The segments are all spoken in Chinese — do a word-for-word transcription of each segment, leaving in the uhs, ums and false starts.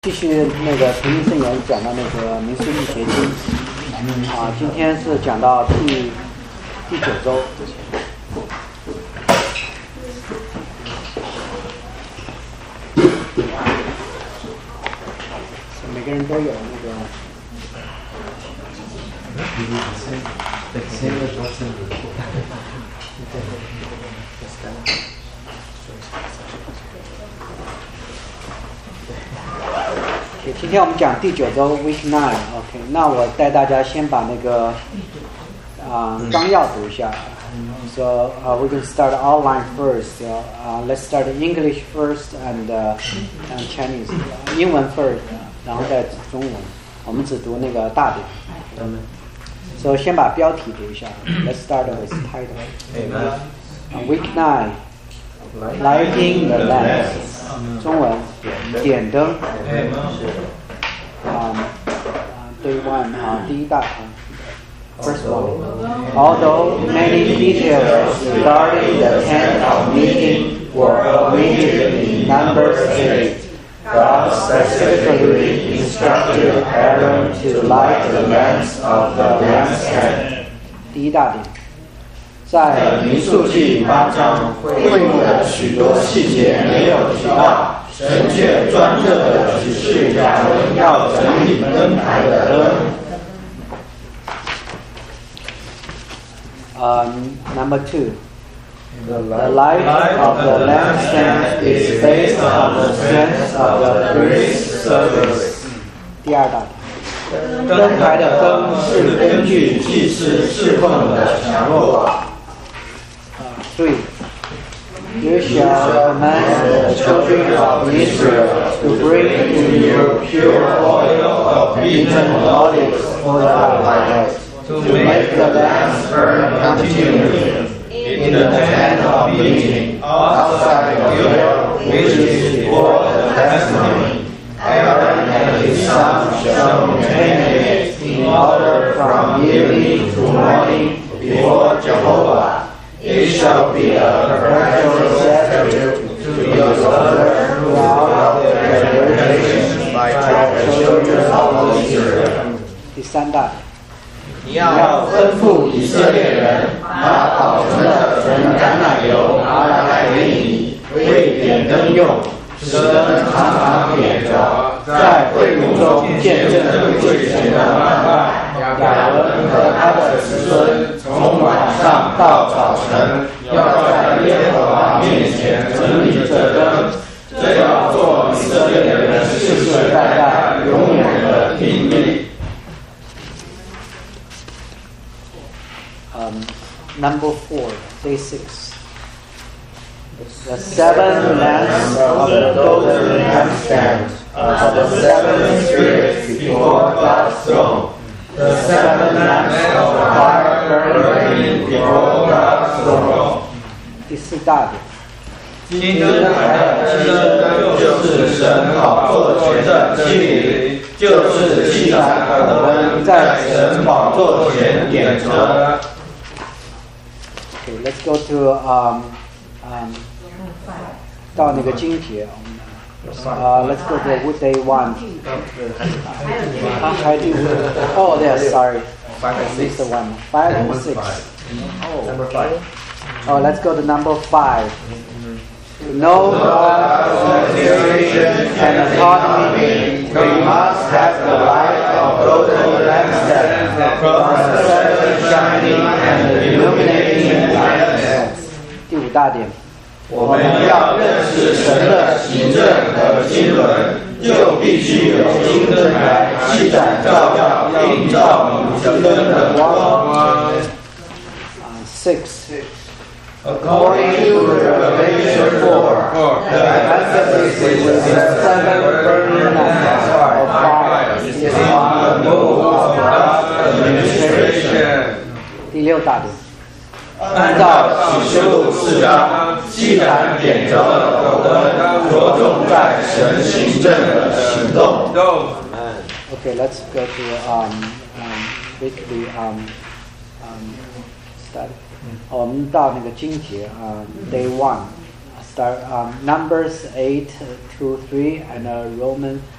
继续那个平行圣言讲到那个民数记结经啊，今天是讲到第第九周。每个人都有那个。Okay, 今天我们讲第九周 Week Nine。OK， 那我带大家先把那个啊、呃、纲要读一下。So uh, we can start outline first. So, uh, let's start English first and, uh, and Chinese. 英文 first， 然后再中文。我们只读那个大点。So 先把标题读一下。Let's start with title. Uh, Week Nine. Lighting the lamps. 中文点灯。Um, day one, uh, 第一大堂 First one. Although many details regarding the tent of meeting were omitted in Numbers eight, God specifically instructed Aaron to light the lamps of the lampstand. 第一大点，在民数记八章会幕的许多细节没有提到，神却专设的指示亚伦要整理灯台的灯。Um, number two, the light of the lampstand is based on the strength of the priest's service. 第二大点，灯台的灯是根据祭司侍奉的强弱。Three, you shall command the children of Israel to bring to you pure oil of beaten olives for the light, to make the lamps burn continually in the tent of meeting outside the veil which is before the testimony. Aaron and his sons shall maintain it in order from evening to morning before Jehovah. It shall be a perpetual statute to be observed throughout the generations by the children of Israel. 第三大，你要吩咐以色列人把保存的纯橄榄油拿来给你，为点灯用，使灯常常点着，在会幕中见证会前的慢拜。亚伦和他的子孙从晚上到早晨，要在耶和华面前整理这灯，这要做以色列人世世代代永远的定律。Um, number four, day six. The seven lamps of the golden lampstand are the seven spirits before God's throne.The seven lamps of fire burning before God's throne. 第四大点，金灯台的七灯就是神宝座前的器皿，就是七盏火灯在神宝座前点着。Okay, let's go to um um 到那个经节。Uh, let's go to day one. I do. Oh, yes, sorry. Five and six. The one. Five and six. Oh, number five. Oh, let's go to number five. To know God's administration and autonomy, we must have the light of golden lampstand from the seven shining and illuminating lampstands. 第五大点。我们要认识神的行政和经纶，就必须有金灯台七盏照耀，映照五金灯的光。Six. According to Revelation four, the emphasis is the seven burning lamps of fire is on the move of God's administration. 第六大点。按照启示录四章，七盏点着的火灯着重在神行政的行动。Okay, let's go to um um weekly um um study. 我们到那个经节啊 ，Day One, start um Numbers eight two three and uh, Roman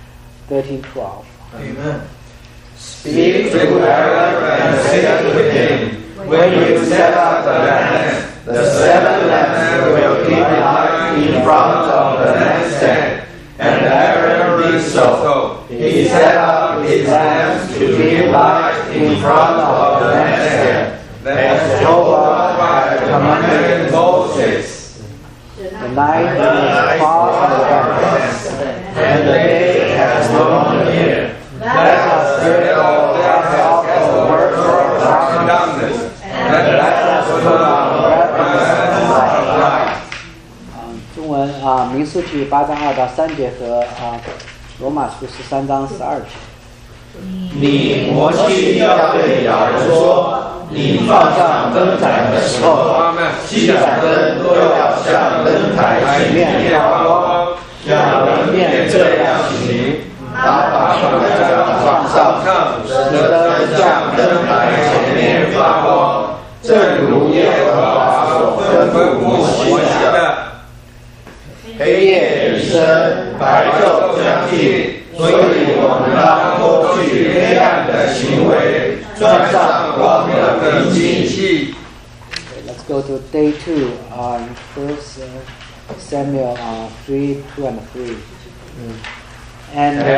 thirteen twelve. Amen. Speak to Aaron and say to him, when you set up the lamp, the seven lamps will give light in front of the lampstand. And Aaron did so. He set up his lamps to give light in front of the lampstand, as Jehovah had commanded Moses. The night was far advanced, and the day has drawn near. Let us therefore cast off the works of darkness, and let us put on the weapons of light. 中文啊，民数记八章二到三节和啊罗马书十三章十二节。 你摩西要对亚伦说：你放上灯台的时候，七盏灯都要向灯台前面发光，让人面这样行。他把手杖放上，使灯向灯台前面发光，正如耶和华所吩咐摩西的。黑夜已深，白昼将近，所以我们当脱去黑暗的行为，穿上光的兵器。 Let's go to day two on First uh, Samuel uh, three, two and three. Mm. And uh,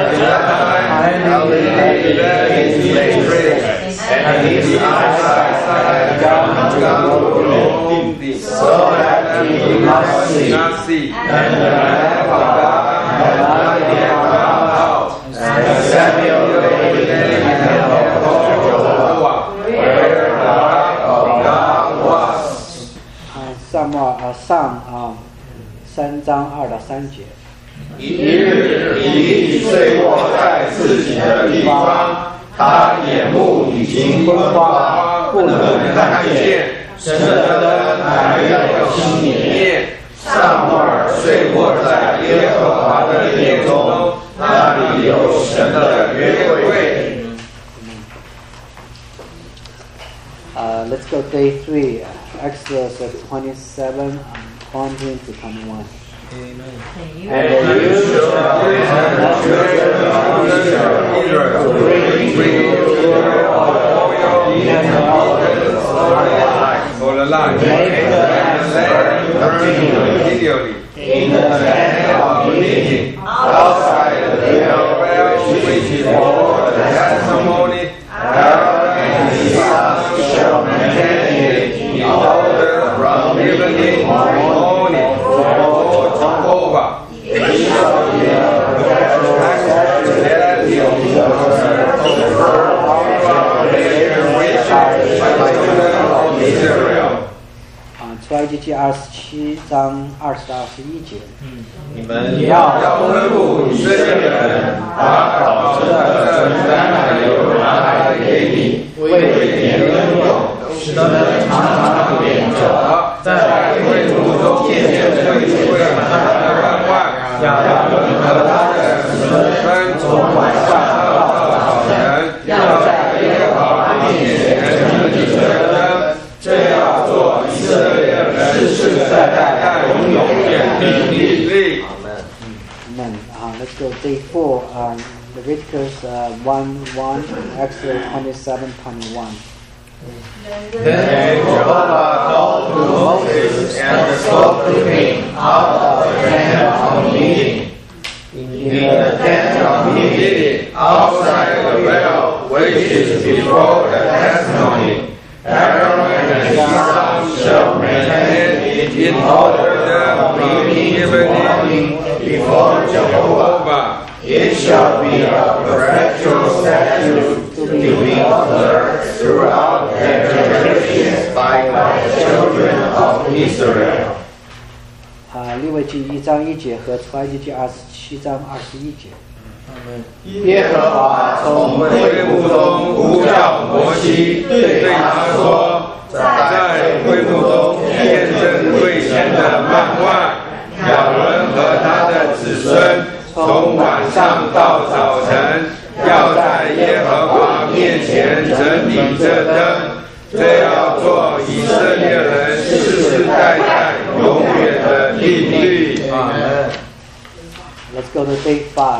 and his eyesight had gone to glory, so that he could not see, and the lamp of God had not yet gone out, and Samuel lay in the court of Jehovah, where the ark of God was. 萨母尔上啊三章二到三节。 一日，以利睡卧在自己的地方，他眼目已经昏花，不能看见，神的灯还没有熄灭。撒母耳睡卧在耶和华的殿中，那里有神的约柜。 Uh, let's go day three, Exodus twenty-seven, twenty to twenty-one. Amen. And you shall command the children of Israel to bring you your oil and the altars for the light, make the lamps burn continually in the tent of meeting, outside the veil which is for the testimony. Aaron and his sons shall maintain it in order from evening to morning for Jehovah. It shall be a perpetual statute of the generation which are the children of Israel. 啊，出埃及记二十七章二十到二十一节。 你们要吩咐以色列人，把烤成的纯橄榄油拿来给你，为点灯用，使灯常常点着，在会幕中见证会会的万万，亚伦和他的子孙从晚上到早晨，要在耶和华面前点着灯，这要做以色列人世世代代永永远远立立。 Amen. Uh, let's go day four, um, Leviticus uh, one, one, Exodus twenty-seven, twenty-one. Then Jehovah called to Moses and spoke to him out of the tent of meeting. In the tent of meeting, outside the veil, which is before the testimony, Aaron and his sons shall maintain it in order from evening before Jehovah. It shall be a perpetual statute to be observed throughout their generations by the children of Israel. 啊，利未记一章一节和出埃及记二十七章二十一节。 耶和华从会幕中呼叫摩西，对他说：在会幕中见证会前的漫万，亚伦和他的子孙，从晚上到早晨，要在耶和华面前整理这灯，这要做以色列人世世代代永远的定律。 Let's go to day five,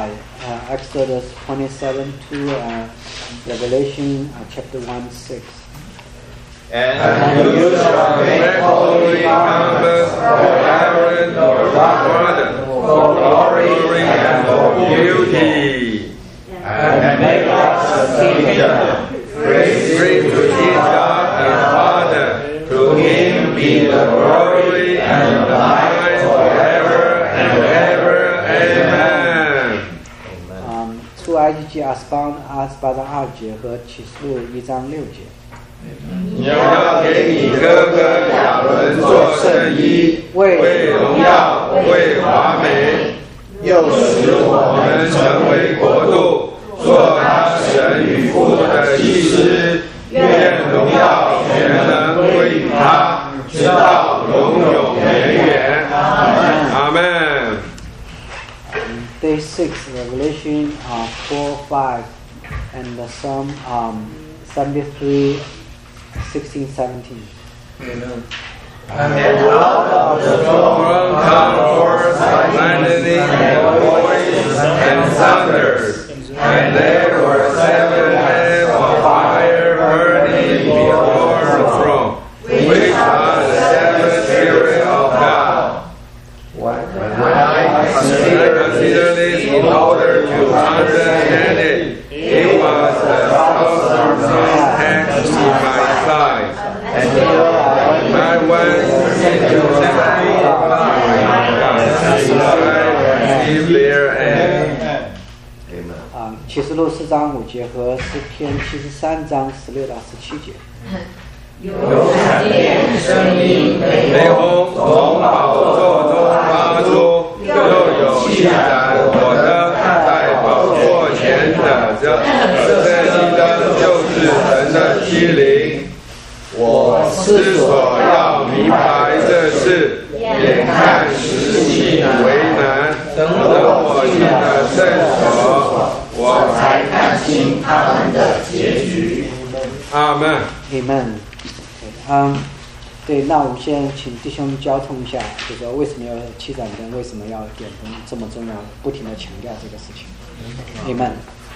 uh, Exodus twenty-seven two, uh, Revelation uh, chapter one six. And, and you shall make holy garments for Aaron your brother, for glory and for beauty, and make us a kingdom, praise to his God and Father. To him be the glory and the might forever and ever. Amen. 嗯，出埃及记二十八二十八章二节和启示录一章六节。 你要给你哥哥亚伦做圣衣，为荣耀，为华美，又使我们成为国度，做他神与父的祭司。愿荣耀全能归于他，直到永永远远。阿门。 Day six, Revelation uh, four five, and the Psalm um, seventy-three sixteen seventeen. Amen. And out of the throne come forth lightning and voice and thunders, and there were seven lamps of fire burning before the throne, which are the seven spirits of God. When I consider this in order to understand it, it was a thousand attacks to my side, and I went into sympathy by my there and Amen. 啊，启示录四章五节和诗篇七十三章十六到十七节。 有闪电声音，雷轰从宝座中发出，又有七盏火灯在宝座前等着。这七灯就是神的七灵。我思索要明白这事，眼看实际为难，等我进了圣所，我才看清他们的结局。阿门。 Amen. 嗯，对，那我们先请弟兄交通一下，就说为什么要七盏灯，为什么要点灯，这么重要，不停的强调这个事情。Amen.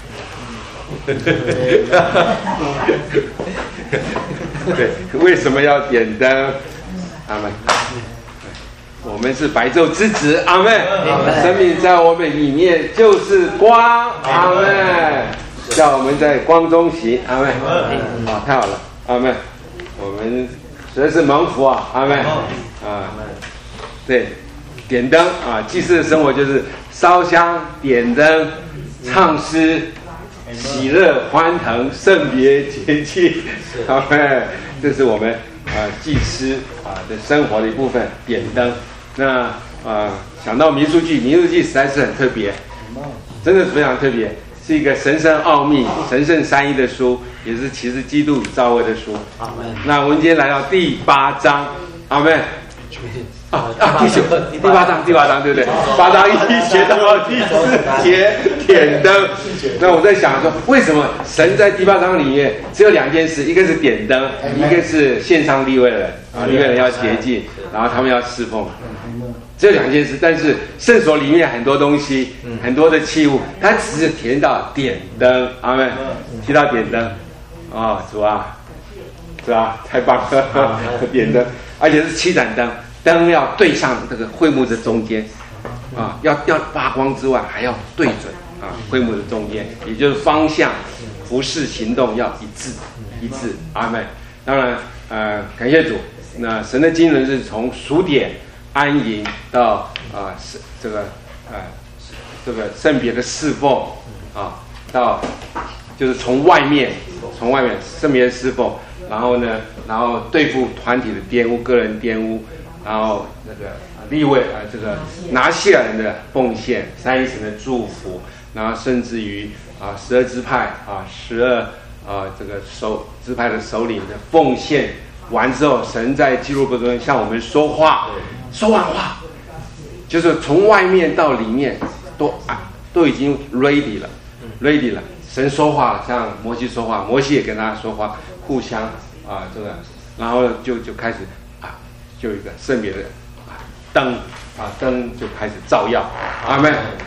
对，为什么要点灯？阿门。我们是白昼之子，阿门。生命在我们里面就是光，阿门。叫我们在光中行，阿门。好，太好了，阿门。我们实在是蒙福啊，阿门。啊，对，点灯啊，祭祀的生活就是烧香、点灯、唱诗。喜乐欢腾，圣别节气，阿门。这是我们啊、呃、祭司啊、呃、的生活的一部分，点灯。那啊、呃、想到民数记，民数记实在是很特别，真的是非常特别，是一个神圣奥秘、神圣三一的书，也是其实基督与教会的书。阿门。那我们今天来到第八章，阿门。啊啊！第九、第八章、第八章，对不对？八章一节到第四节点灯。那我在想说，为什么神在第八章里面只有两件事？一个是点灯，一个是献上利未人啊，利未人要洁净，然后他们要侍奉。只有两件事，但是圣所里面很多东西，很多的器物，它只是提到点灯，阿们，提到点灯。哦，主啊，主啊，太棒了，点灯，而且是七盏灯。灯要对上这个会幕的中间，啊，要要发光之外，还要对准啊会幕的中间，也就是方向、服事、行动要一致，一致。阿们。当然，呃，感谢主。那神的经纶是从数点安营到啊、呃、这个呃这个圣别的侍奉啊，到就是从外面从外面圣别的侍奉，然后呢，然后对付团体的玷污、个人玷污。然后那个利未啊，这个拿西尔人的奉献，三一神的祝福，然后甚至于啊十二支派啊十二啊这个首支派的首领的奉献完之后，神在记录中向我们说话，说完话，就是从外面到里面都啊都已经 ready 了 ，ready 了。神说话了，像摩西说话，摩西也跟他说话，互相啊这个，然后就就开始。就有一个圣别的啊灯啊灯就开始照耀，阿们。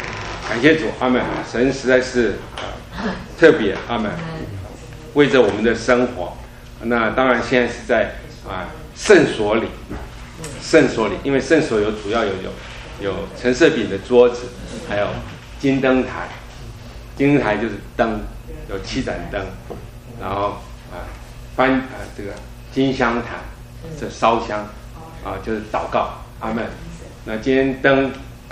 感谢主，阿们。神实在是、呃、特别，阿们，为着我们的生活。那当然现在是在啊圣所里，圣所里，因为圣所有主要有有有陈设饼的桌子，还有金灯台，金灯台就是灯，有七盏灯，然后啊翻啊这个金香坛，这烧香啊就是祷告，阿们。那今天灯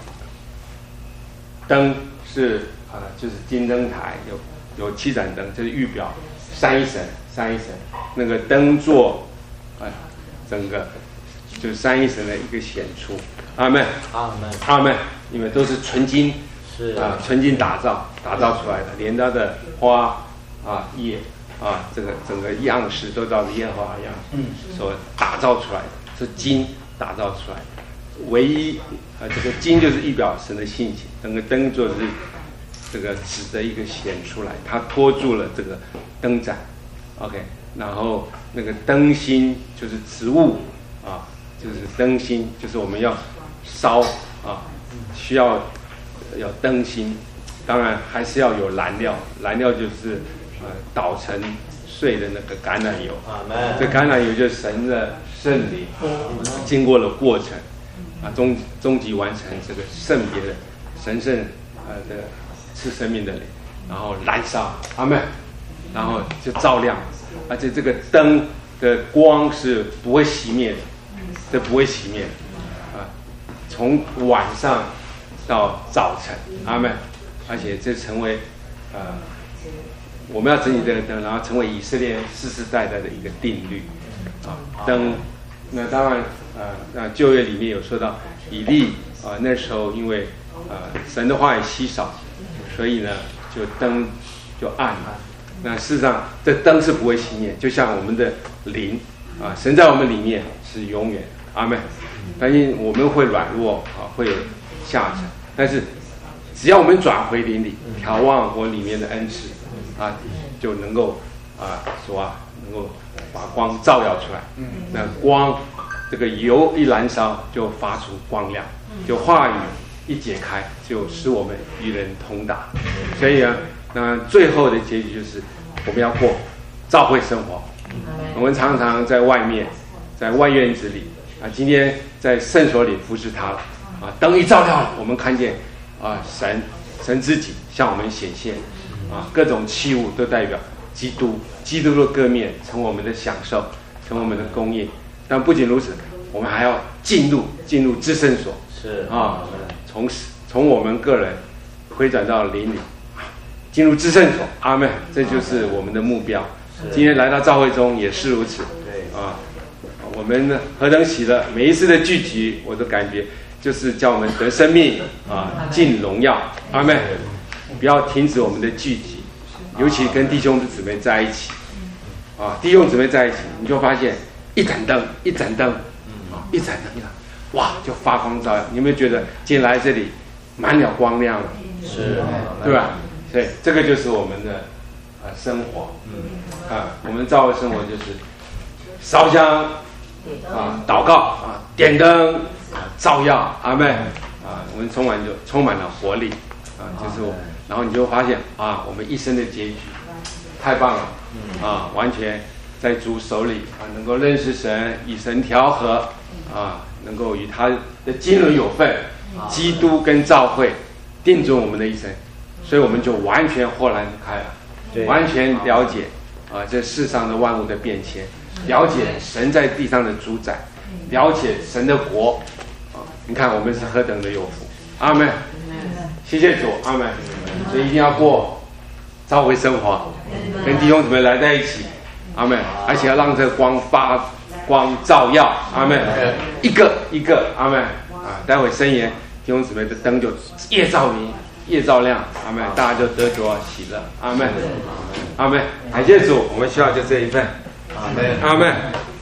灯是啊就是金灯台，有有七盏灯，这是预表三一神，三一神那个灯座啊，整个就是三一神的一个显出，阿们， 阿门， 阿们，因为都是纯金， 是啊，纯金打造打造出来的，连它的花啊叶啊，这个整个样式都照着耶和华样所打造出来的，是金打造出来的。唯一啊，这个金就是预表神的性情，整个灯座是这个纸的一个显出来，它托住了这个灯盏 ，OK， 然后那个灯芯就是植物啊，就是灯芯，就是我们要烧啊，需要有灯芯，当然还是要有燃料，燃料就是呃捣成碎的那个橄榄油，这橄榄油就是神的圣灵，经过了过程。啊，终终极完成这个圣别的神圣呃的赐生命的灵，然后燃烧，阿们，然后就照亮，而且这个灯的光是不会熄灭的，这不会熄灭的啊，从晚上到早晨，阿们，而且这成为呃我们要整理这个灯，然后成为以色列世世代代的一个定律啊，灯。那当然，呃，那旧约里面有说到以利啊、呃，那时候因为呃神的话也稀少，所以呢就灯就暗了。那事实上这灯是不会熄灭，就像我们的灵啊、呃，神在我们里面是永远，阿们。但因我们会软弱啊，会有下沉，但是只要我们转回灵里，眺望我里面的恩赐啊，就能够啊说啊能够。把光照耀出来，那光这个油一燃烧就发出光亮，就话语一解开就使我们与人同打。所以呢，那最后的结局就是我们要过教会生活。我们常常在外面，在外院子里啊，今天在圣所里服侍他了啊，灯一照亮了，我们看见啊神神自己向我们显现啊，各种器物都代表基督，基督的各面成为我们的享受，成为我们的供应。但不仅如此，我们还要进入进入至圣所，是啊，从从我们个人回转到灵里，进入至圣所，阿们。这就是我们的目标。今天来到教会中也是如此，对啊，我们何等喜乐！每一次的聚集，我都感觉就是叫我们得生命啊，进荣耀，阿们。不要停止我们的聚集。尤其跟弟兄姊妹在一起，啊，弟兄姊妹在一起，你就发现一盏灯，一盏灯，啊，一盏灯，哇，就发光照耀。你有没有觉得今天来这里满了光亮了？是，对吧？所以这个就是我们的啊生活，啊，我们教会生活就是烧香啊，祷告啊，点灯啊，照耀，阿们啊，我们充满就充满了活力啊，就是我。然后你就发现啊，我们一生的结局太棒了啊！完全在主手里啊，能够认识神，与神调和啊，能够与他的经纶有份，基督跟教会定准我们的一生，所以我们就完全豁然开朗，完全了解啊这世上的万物的变迁，了解神在地上的主宰，了解神的国啊！你看我们是何等的有福，阿们！谢谢主，阿们。所以一定要过教会生活，跟弟兄姊妹来在一起，阿们。而且要让这个光发光照耀，阿们。一个一个，阿们。啊，待会圣言，弟兄姊妹的灯就越照明，越照亮，阿们。大家就得着喜乐，阿们，阿们。感谢主，我们需要就这一份，阿们，阿们，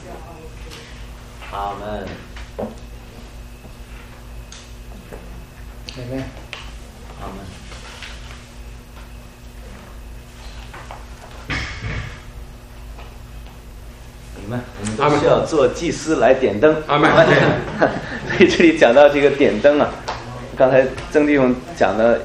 阿们， 阿们。 阿们。你们，我们都需要做祭司来点灯。 阿们。 所以这里讲到这个点灯啊，刚才曾弟兄讲的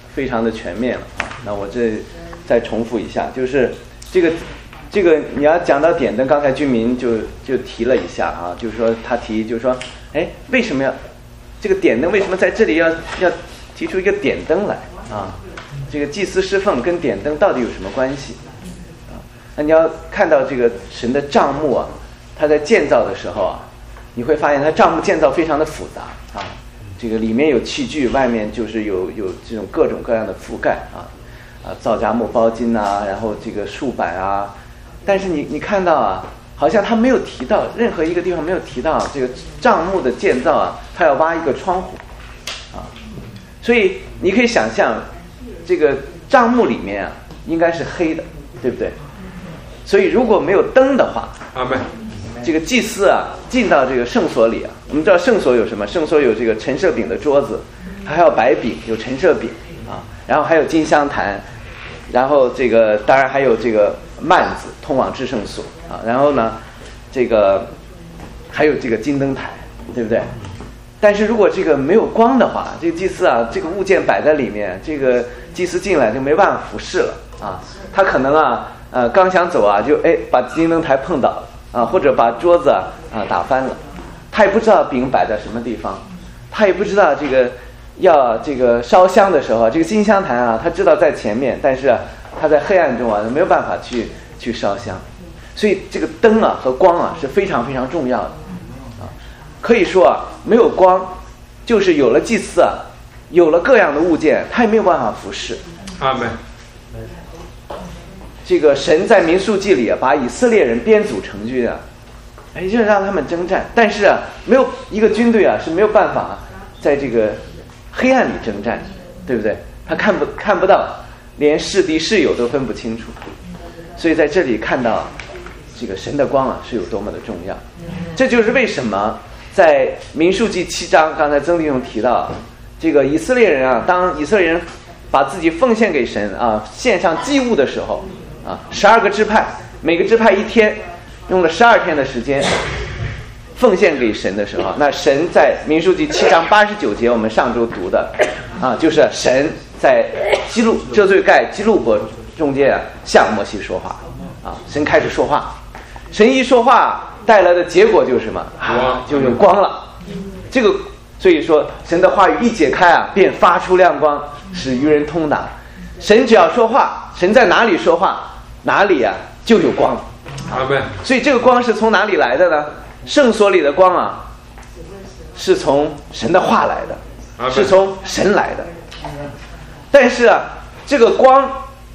非常的全面了啊。那我这再重复一下，就是这个这个你要讲到点灯，刚才居民就就提了一下啊，就是说他提就是说，哎，为什么要这个点灯？为什么在这里要要提出一个点灯来啊？这个祭司侍奉跟点灯到底有什么关系啊？那你要看到这个神的帐幕啊，他在建造的时候啊，你会发现他帐幕建造非常的复杂啊。这个里面有器具，外面就是有有这种各种各样的覆盖啊啊，皂荚木包金啊，然后这个竖板啊，但是你你看到啊，好像他没有提到任何一个地方没有提到这个帐幕的建造啊，他要挖一个窗户啊，所以你可以想象，这个帐幕里面啊应该是黑的，对不对？所以如果没有灯的话， 阿们。 这个祭司啊，进到这个圣所里啊，我们知道圣所有什么？圣所有这个陈设饼的桌子，还有白饼，有陈设饼啊，然后还有金香坛，然后这个当然还有这个幔子通往至圣所啊，然后呢，这个还有这个金灯台，对不对？但是如果这个没有光的话，这个祭司啊，这个物件摆在里面，这个祭司进来就没办法服侍了啊，他可能啊，呃，刚想走啊，就哎把金灯台碰倒了。啊，或者把桌子啊啊打翻了，他也不知道饼摆在什么地方，他也不知道这个要这个烧香的时候，这个金香坛啊，他知道在前面，但是啊他在黑暗中啊没有办法去去烧香，所以这个灯啊和光啊是非常非常重要的啊。可以说啊，没有光，就是有了祭司啊，有了各样的物件，他也没有办法服侍。 阿们。 这个神在民数记里啊，把以色列人编组成军啊，哎，就让他们征战。但是啊，没有一个军队啊是没有办法在这个黑暗里征战，对不对？他看不看不到，连是敌是友都分不清楚。所以在这里看到这个神的光啊是有多么的重要。这就是为什么在民数记七章，刚才曾弟兄提到，这个以色列人啊，当以色列人把自己奉献给神啊，献上祭物的时候。啊，十二个支派，每个支派一天，用了十二天的时间奉献给神的时候，那神在民数记七章八十九节，我们上周读的啊，就是神在基路遮罪盖基路伯中间啊，向摩西说话啊，神开始说话，神一说话带来的结果就是什么啊，就有光了。这个所以说，神的话语一解开啊，便发出亮光，使愚人通达。神只要说话，神在哪里说话？哪里啊就有光， 阿们。 所以这个光是从哪里来的呢？圣所里的光啊，是从神的话来的，是从神来的。但是啊，这个光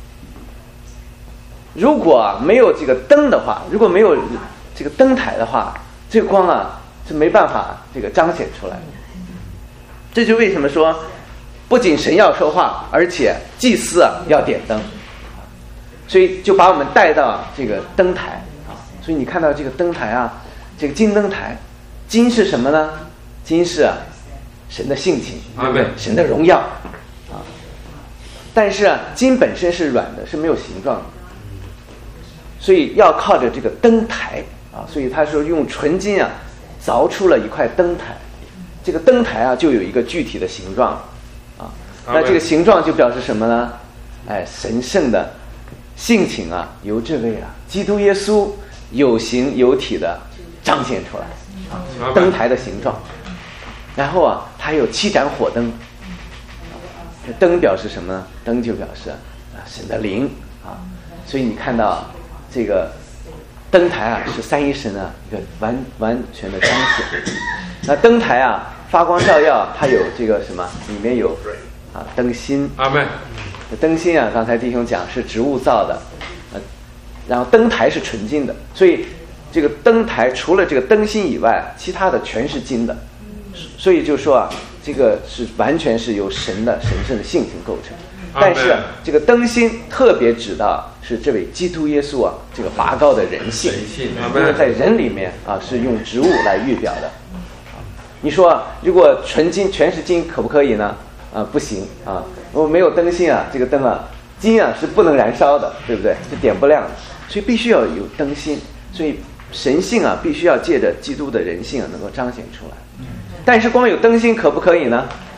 如果啊没有这个灯的话，如果没有这个灯台的话，这个光啊是没办法这个彰显出来的。这就为什么说，不仅神要说话，而且祭司啊要点灯。所以就把我们带到这个灯台啊，所以你看到这个灯台啊，这个金灯台，金是什么呢？金是啊，神的性情， 阿们， 神的荣耀啊。但是啊，金本身是软的，是没有形状的，所以要靠着这个灯台啊，所以他说用纯金啊凿出了一块灯台，这个灯台啊就有一个具体的形状啊。那这个形状就表示什么呢？哎，神圣的性情啊，由这位啊，基督耶稣有形有体的彰显出来啊，灯台的形状。然后啊，它有七盏火灯，灯表示什么呢？灯就表示啊，神的灵啊。所以你看到这个灯台啊，是三一神啊一个完完全的彰显。那灯台啊，发光照耀，它有这个什么？里面有啊灯芯。 阿们。 灯芯啊，刚才弟兄讲是植物造的，呃，然后灯台是纯金的，所以这个灯台除了这个灯芯以外，其他的全是金的，所以就说啊，这个是完全是由神的神圣的性情构成。但是、啊、这个灯芯特别指到是这位基督耶稣啊，这个拔高的人性，因为在人里面啊是用植物来预表的。你说、啊、如果纯金全是金可不可以呢？啊，不行啊！我没有灯芯啊，这个灯啊，金啊是不能燃烧的，对不对？是点不亮的，所以必须要有灯芯。所以神性啊，必须要借着基督的人性啊，能够彰显出来。但是光有灯芯可不可以呢？啊，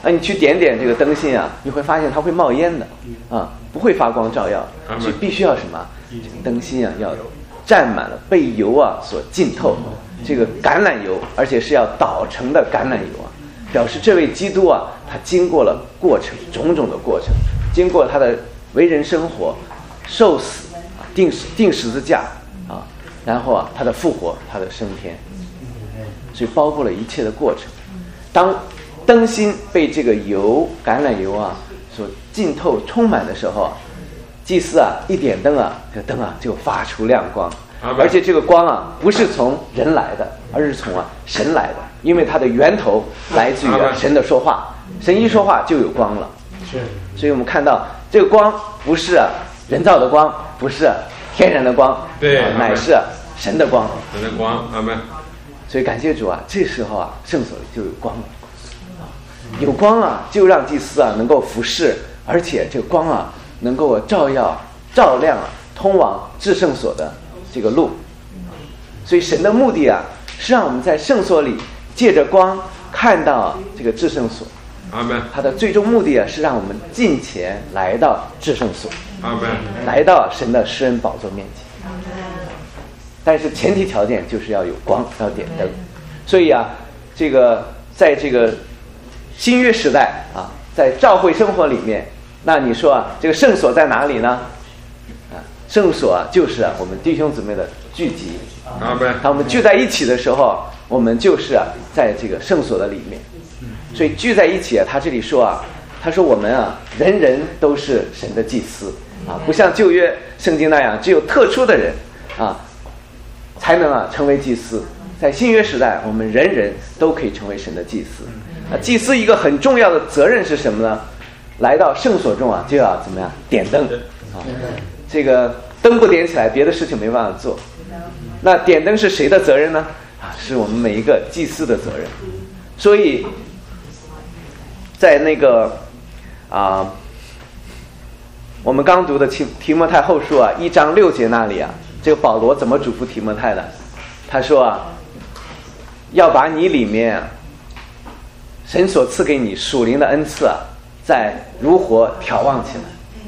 啊，你去点点这个灯芯啊，你会发现它会冒烟的啊，不会发光照耀，所以必须要什么？这个灯芯啊要沾满了被油啊所浸透，这个橄榄油，而且是要捣成的橄榄油啊，表示这位基督啊，他经过了过程，种种的过程，经过他的为人生活、受死、钉钉十字架啊，然后啊他的复活、他的升天，所以包括了一切的过程。当灯芯被这个油、橄榄油啊所浸透、充满的时候啊，祭司啊一点灯啊，这个灯啊就发出亮光，而且这个光啊不是从人来的，而是从啊神来的，因为它的源头来自于啊神的说话，神一说话就有光了。是，所以我们看到这个光不是啊人造的光，不是啊天然的光， 对， 啊、乃是啊神的光， 神的光，阿们。 所以感谢主啊，这时候啊圣所里就有光了，啊，有光啊就让祭司啊能够服侍，而且这个光啊能够照耀、照亮啊通往至圣所的这个路。所以神的目的啊是让我们在圣所里借着光看到这个至圣所。 阿们。 他的最终目的啊是让我们进前来到至圣所。 阿们。 来到神的施恩宝座面前。但是前提条件就是要有光，要点灯。所以啊，这个在这个新约时代啊，在教会生活里面，那你说啊，这个圣所在哪里呢？啊，圣所啊，就是啊我们弟兄姊妹的聚集。 阿们。 当我们聚在一起的时候，我们就是啊，在这个圣所的里面。所以聚在一起啊，他这里说啊，他说我们啊，人人都是神的祭司啊，不像旧约圣经那样，只有特殊的人啊，才能啊成为祭司。在新约时代，我们人人都可以成为神的祭司。啊，祭司一个很重要的责任是什么呢？来到圣所中啊，就要怎么样？点灯啊，这个灯不点起来，别的事情没办法做。那点灯是谁的责任呢？啊，是我们每一个祭司的责任。所以，在那个啊，我们刚读的提提摩太后书啊，一章六节那里啊，这个保罗怎么嘱咐提摩太的？他说啊，要把你里面啊，神所赐给你属灵的恩赐啊，再如火眺望起来。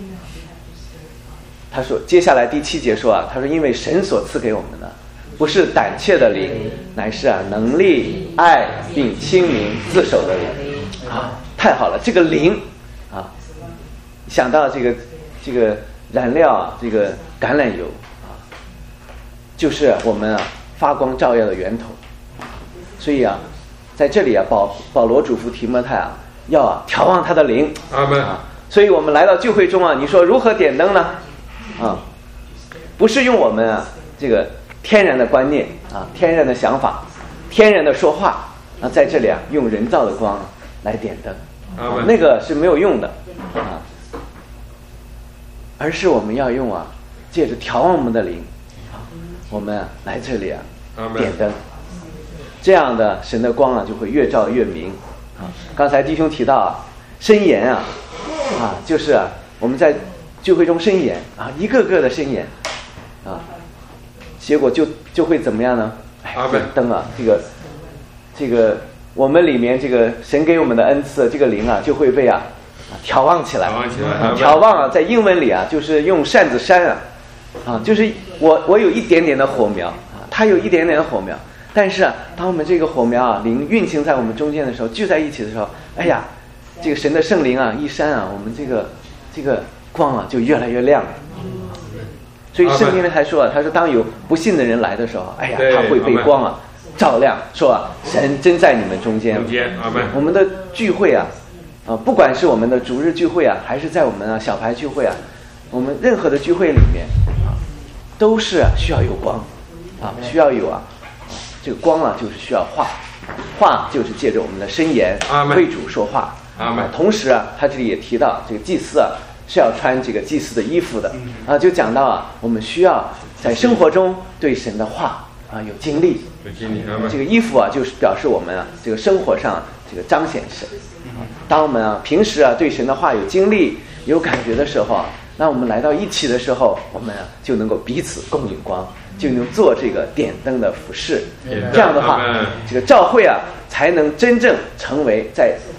他说，接下来第七节说啊，他说因为神所赐给我们的不是胆怯的灵，乃是啊能力、爱并清明自守的灵啊，太好了，这个灵啊，想到这个这个燃料啊，这个橄榄油啊，就是我们啊发光照耀的源头。所以啊，在这里啊，保保罗嘱咐提摩太啊，要啊眺望他的灵。 阿们。 啊，所以我们来到聚会中啊，你说如何点灯呢？啊，不是用我们啊这个天然的观念啊、天然的想法、天然的说话啊，在这里啊用人造的光来点灯，啊，那个是没有用的啊，而是我们要用啊，借着调望我们的灵啊，我们啊来这里啊点灯，这样的神的光啊就会越照越明啊。刚才弟兄提到啊，申言啊啊，就是啊我们在聚会中申言啊，一个个的申言啊，结果就就会怎么样呢？哎，灯啊，这个这个我们里面这个神给我们的恩赐，这个灵啊就会被啊眺望起来。 眺望起来。 眺望啊，在英文里啊，就是用扇子扇啊，啊，就是我我有一点点的火苗啊，它有一点点的火苗，但是啊，当我们这个火苗啊灵运行在我们中间的时候，聚在一起的时候，哎呀，这个神的圣灵啊一扇啊，我们这个这个光啊就越来越亮了。所以圣经里还说啊，他说当有不信的人来的时候，哎呀，他会被光啊照亮，说啊，神真在你们中间。我们的聚会啊，啊，不管是我们的主日聚会啊，还是在我们啊小牌聚会啊，我们任何的聚会里面啊，都是需要有光啊，需要有啊，这个光啊就是需要话，话就是借着我们的申言为主说话。啊，同时啊，他这里也提到这个祭司啊。是要穿这个祭司的衣服的啊，就讲到啊，我们需要在生活中对神的话啊有经历， 有经历。 这个衣服啊，就是表示我们啊这个生活上这个彰显神。当我们啊平时啊对神的话有经历、有感觉的时候啊，那我们来到一起的时候，我们啊就能够彼此共引光，就能做这个点灯的服事。这样的话，这个教会啊才能真正成为在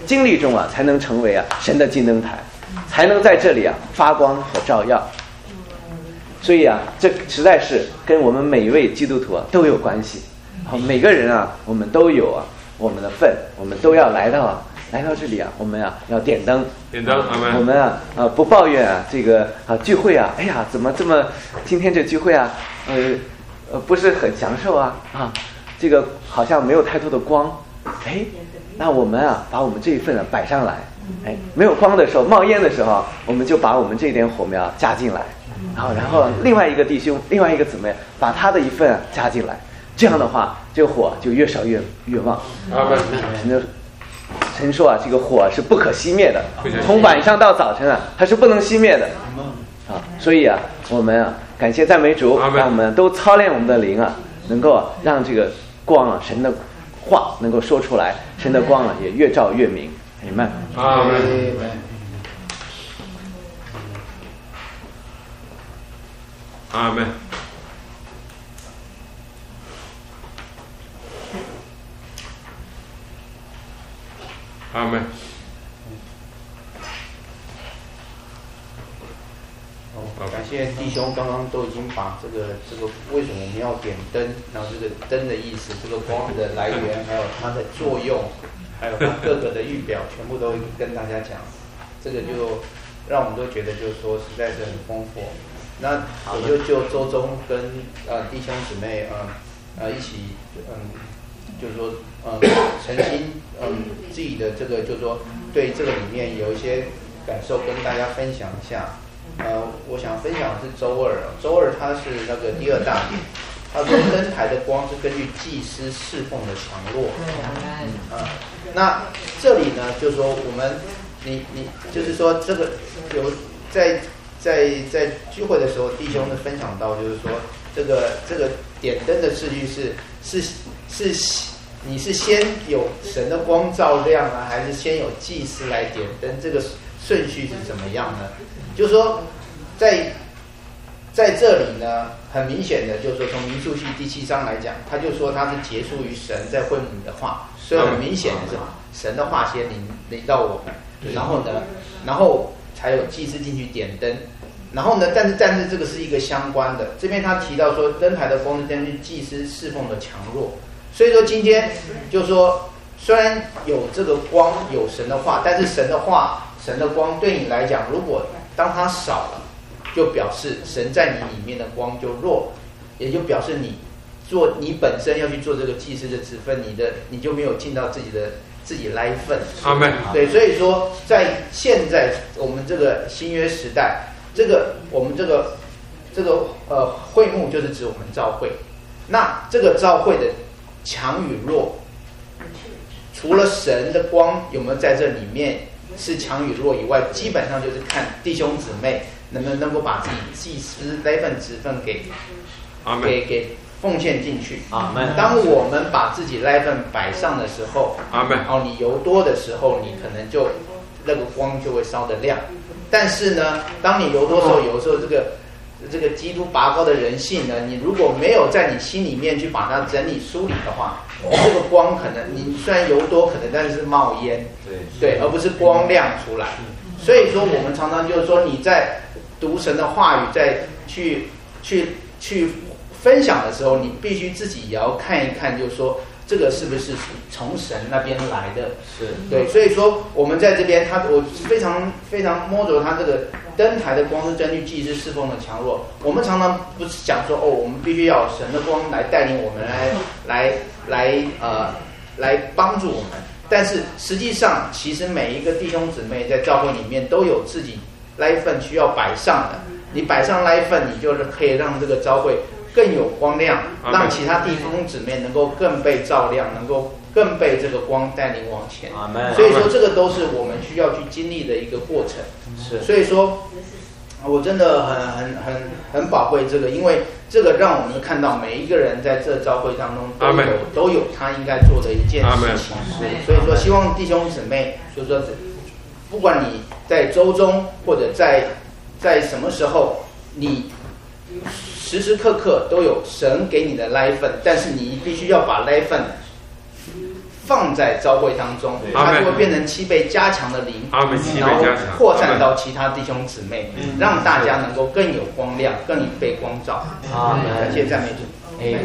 经历中啊，才能成为啊神的金灯台，才能在这里啊发光和照耀。所以啊，这实在是跟我们每一位基督徒啊都有关系。好，每个人啊，我们都有啊我们的份，我们都要来到啊来到这里啊，我们啊要点灯， 点灯，阿们。 我们啊啊不抱怨啊这个啊聚会啊，哎呀怎么这么今天这聚会啊，呃呃不是很享受啊啊，这个好像没有太多的光，哎，那我们啊把我们这一份啊摆上来，哎，没有光的时候冒烟的时候，我们就把我们这点火苗加进来。然后，然后另外一个弟兄，另外一个姊妹，把他的一份加进来，这样的话，这个火就越烧越越旺。神就神说啊，这个火是不可熄灭的，从晚上到早晨啊，它是不能熄灭的。啊，所以啊，我们啊，感谢赞美主，让我们都操练我们的灵啊，能够让这个光啊，神的话能够说出来，神的光啊也越照越明。阿们。 阿们。阿们。阿们。 好，感谢弟兄刚刚都已经把这个这个为什么我们要点灯，然后这个灯的意思，这个光的来源，还有它的作用，还有它各个的预表，全部都跟大家讲。这个就让我们都觉得就是说实在是很丰富。那我就就周中跟呃弟兄姊妹呃呃一起嗯，就是说嗯诚心嗯自己的这个就是说对这个里面有一些感受跟大家分享一下。呃，我想分享的是周二，周二它是那个第二大点，他说灯台的光是根据祭司侍奉的强弱。嗯，啊，那这里呢，就是说我们你你就是说这个有在。在在聚会的时候，弟兄们分享到，就是说这个这个点灯的次序是是是，你是先有神的光照亮啊，还是先有祭司来点灯？这个顺序是怎么样呢？就是说，在在这里呢，很明显的，就是说从民数记第七章来讲，他就说他是结束于神在会幕里的话，所以很明显的是神的话先临临到我们，然后呢，然后。才有祭司进去点灯，然后呢？但是但是这个是一个相关的。这边他提到说，灯台的光是根据祭司侍奉的强弱。所以说今天就是说，虽然有这个光，有神的话，但是神的话、神的光对你来讲，如果当它少了，就表示神在你里面的光就弱，也就表示你做你本身要去做这个祭司的职分，你的你就没有尽到自己的。自己来份， 阿们。 对，所以说在现在我们这个新约时代，这个我们这个这个呃会幕就是指我们教会。那这个教会的强与弱，除了神的光有没有在这里面是强与弱以外，基本上就是看弟兄姊妹能不能够把自己祭司那份职分给给给。奉献进去。 阿们。 当我们把自己那份摆上的时候， 阿们。 哦，你油多的时候，你可能就那个光就会烧得亮。但是呢，当你油多的时候，有时候这个这个基督拔高的人性呢，你如果没有在你心里面去把它整理梳理的话，这个光可能你虽然油多，可能但是冒烟，对对，而不是光亮出来。所以说，我们常常就是说，你在读神的话语，在去去去。分享的时候，你必须自己也要看一看，就是说这个是不是从神那边来的？ 是对，所以说我们在这边，他我非常非常摸着他这个灯台的光是根据祭司侍奉的强弱。我们常常不是讲说哦，我们必须要有神的光来带领我们，来来来呃来帮助我们。但是实际上，其实每一个弟兄姊妹在教会里面都有自己那一份需要摆上的。你摆上那一份，你就是可以让这个教会。更有光亮，让其他弟兄姊妹能够更被照亮，能够更被这个光带领往前。所以说，这个都是我们需要去经历的一个过程。 是， 所以说，我真的很很很很宝贵这个，因为这个让我们看到每一个人在这教会当中都有都有他应该做的一件事情。所以说，希望弟兄姊妹，就是说，不管你在周中或者在在什么时候，你。时时刻刻都有神给你的那一份，但是你必须要把那一份放在教会当中，它就会变成七倍加强的灵，然后扩散到其他弟兄姊妹，让大家能够更有光亮，更被光照。感谢赞美主。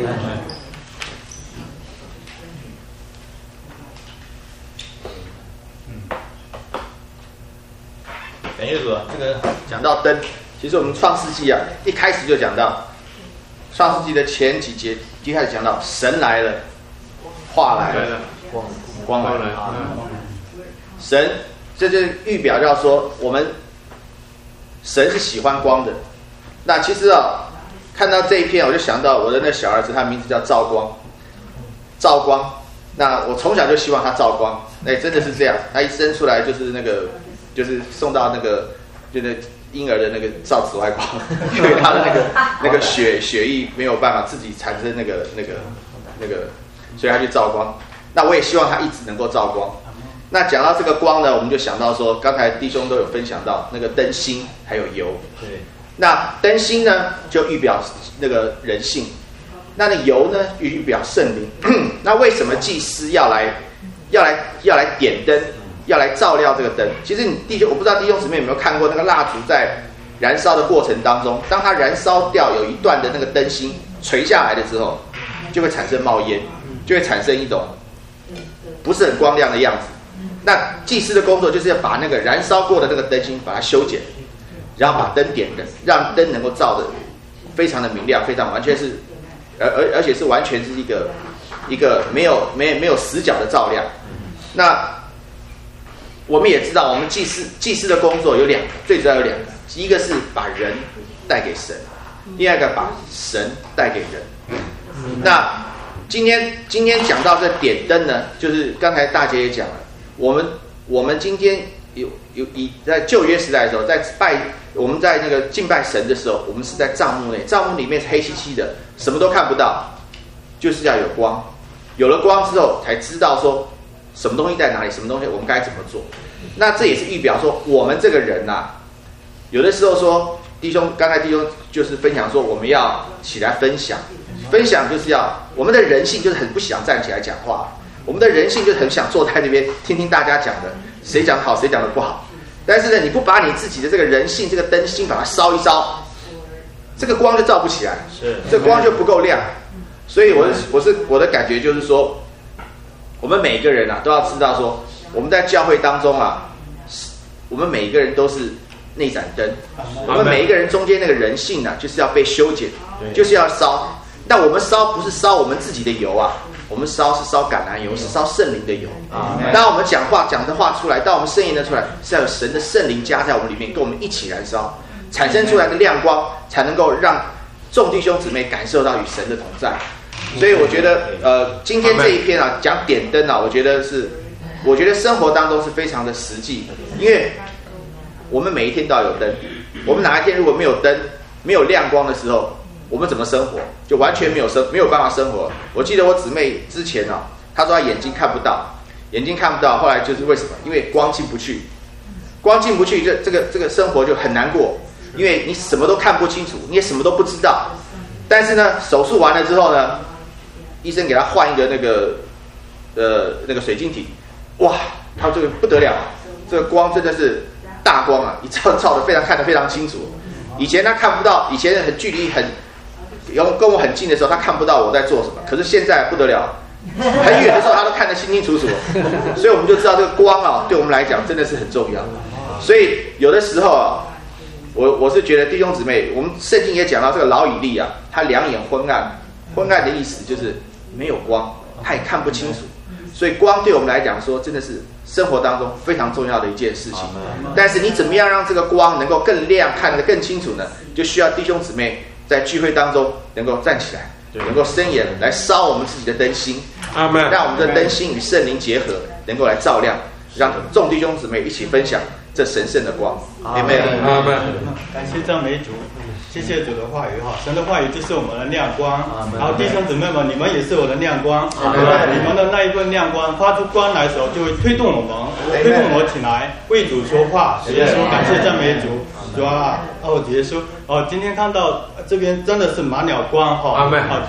感谢主，这个讲到灯，其实我们创世纪啊，一开始就讲到，创世纪的前几节一开始讲到神来了，话来了，光光来了，神这就预表到说，我们神是喜欢光的。那其实啊，看到这一篇，我就想到我的那小儿子，他名字叫赵光，赵光。那我从小就希望他照光，哎，真的是这样，他一生出来就是那个。就是送到那个，就是婴儿的那个照紫外光，因为他的那个那个血血液没有办法自己产生那个那个那个，所以他去照光。那我也希望他一直能够照光。那讲到这个光呢，我们就想到说，刚才弟兄都有分享到那个灯芯还有油。对。那灯芯呢，就预表那个人性；那那油呢，预表圣灵。那为什么祭司要来要来要来点灯？要来照亮这个灯。其实你弟兄，我不知道弟兄姊妹有没有看过那个蜡烛在燃烧的过程当中，当它燃烧掉有一段的那个灯芯垂下来的时候，就会产生冒烟，就会产生一种不是很光亮的样子。那祭司的工作就是要把那个燃烧过的那个灯芯把它修剪，然后把灯点的，让灯能够照得非常的明亮，非常完全是，而而而且是完全是一个一个没有没没有死角的照亮。那我们也知道，我们祭司祭司的工作有两个，最主要有两个，一个是把人带给神，另外一个把神带给人。那今天今天讲到这点灯呢，就是刚才大姐也讲了，我们我们今天有有以在旧约时代的时候，在拜我们在那个敬拜神的时候，我们是在帐幕内，帐幕里面是黑漆漆的，什么都看不到，就是要有光，有了光之后才知道说什么东西在哪里，什么东西我们该怎么做。那这也是预表说，我们这个人啊，有的时候说弟兄，刚才弟兄就是分享说，我们要起来分享，分享就是要我们的人性就是很不想站起来讲话，我们的人性就是很想坐在那边听听大家讲的，谁讲的好，谁讲的不好。但是呢，你不把你自己的这个人性这个灯芯把它烧一烧，这个光就照不起来，是这光就不够亮。所以我是我是我的感觉就是说，我们每一个人啊都要知道说，我们在教会当中啊，我们每一个人都是那盏灯，我们每一个人中间那个人性呢、啊，就是要被修剪，就是要烧。但我们烧不是烧我们自己的油啊，我们烧是烧橄榄油，是烧圣灵的油。当我们讲话讲的话出来，当我们声音的出来，是要有神的圣灵加在我们里面，跟我们一起燃烧，产生出来的亮光，才能够让众弟兄姊妹感受到与神的同在。所以我觉得，呃，今天这一篇啊，讲点灯啊，我觉得是，我觉得生活当中是非常的实际，因为我们每一天都要有灯。我们哪一天如果没有灯、没有亮光的时候，我们怎么生活？就完全没有生没有办法生活。我记得我姊妹之前啊，她说她眼睛看不到，眼睛看不到，后来就是为什么？因为光进不去，光进不去，这这个这个生活就很难过，因为你什么都看不清楚，你也什么都不知道。但是呢，手术完了之后呢，医生给她换一个那个呃那个水晶体，哇，她这个不得了，这个光真的是大光啊，一照照的非常看得非常清楚。以前她看不到，以前很距离很。跟我很近的时候，他看不到我在做什么。可是现在不得了，很远的时候他都看得清清楚楚。所以我们就知道这个光啊，对我们来讲真的是很重要。所以有的时候啊，我我是觉得弟兄姊妹，我们圣经也讲到这个老以利啊，他两眼昏暗，昏暗的意思就是没有光，他也看不清楚。所以光对我们来讲说，真的是生活当中非常重要的一件事情。但是你怎么样让这个光能够更亮，看得更清楚呢？就需要弟兄姊妹在聚会当中能够站起来，能够伸眼来烧我们自己的灯芯，让我们的灯芯与圣灵结合，能够来照亮，让众弟兄姊妹一起分享这神圣的光。阿们，阿们。 感谢赞美主，谢谢主的话语哈，神的话语就是我们的亮光。然后弟兄姊妹们，你们也是我的亮光，你们的那一份亮光发出光来的时候，就会推动我们，推动我起来为主说话。耶稣，感谢赞美主。主啊，哦，耶稣，哦，今天看到这边真的是满了光哈，好，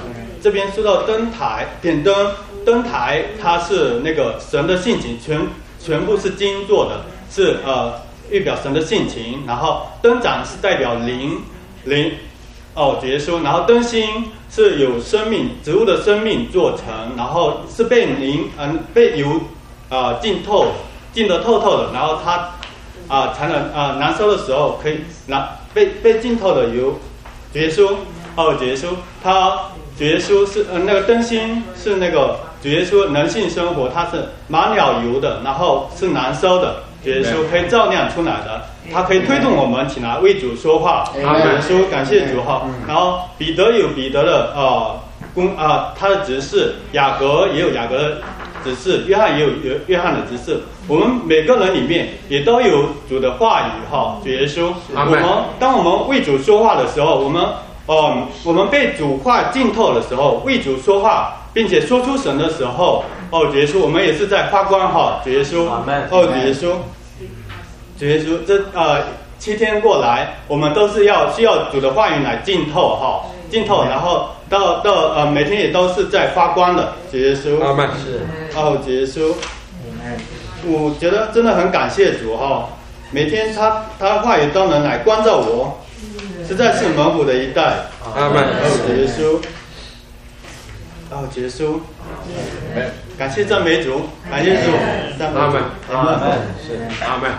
这边说到灯台点灯，灯台它是那个神的性情，全全部是金做的，是呃预表神的性情。然后灯盏是代表灵灵哦，主耶稣。然后灯芯是有生命植物的生命做成，然后是被灵嗯、呃、被油啊、呃、浸透浸得透透的，然后它啊、呃、才能啊、呃、燃烧的时候可以拿被被浸透的油。主耶稣哦，主耶稣他主耶稣是呃那个灯芯是那个主耶稣人性生活，它是马鸟油的，然后是燃烧的。主耶稣可以照亮出来的，它可以推动我们起来为主说话。主耶稣感谢主哈。然后彼得有彼得的呃公啊、呃、他的指示，雅各也有雅各的指示，约翰也有约约翰的指示。我们每个人里面也都有主的话语哈。主耶稣，我们当我们为主说话的时候，我们哦、呃、我们被主话浸透的时候，为主说话，并且说出神的时候，哦，主耶稣，我们也是在发光哈。主耶稣，哦，主耶稣。主耶稣，这呃七天过来，我们都是要需要主的话语来浸透哈，浸透，然后到到呃每天也都是在发光的。主耶稣， 阿门。 是，哦，主耶稣，我觉得真的很感谢主哈，每天他他的话语都能来关照我，实在是蒙福的一代。 阿门。 哦，主耶稣，哦，主耶稣。感谢赞美主，感谢主，赞美主， 阿门， 阿门， 阿门，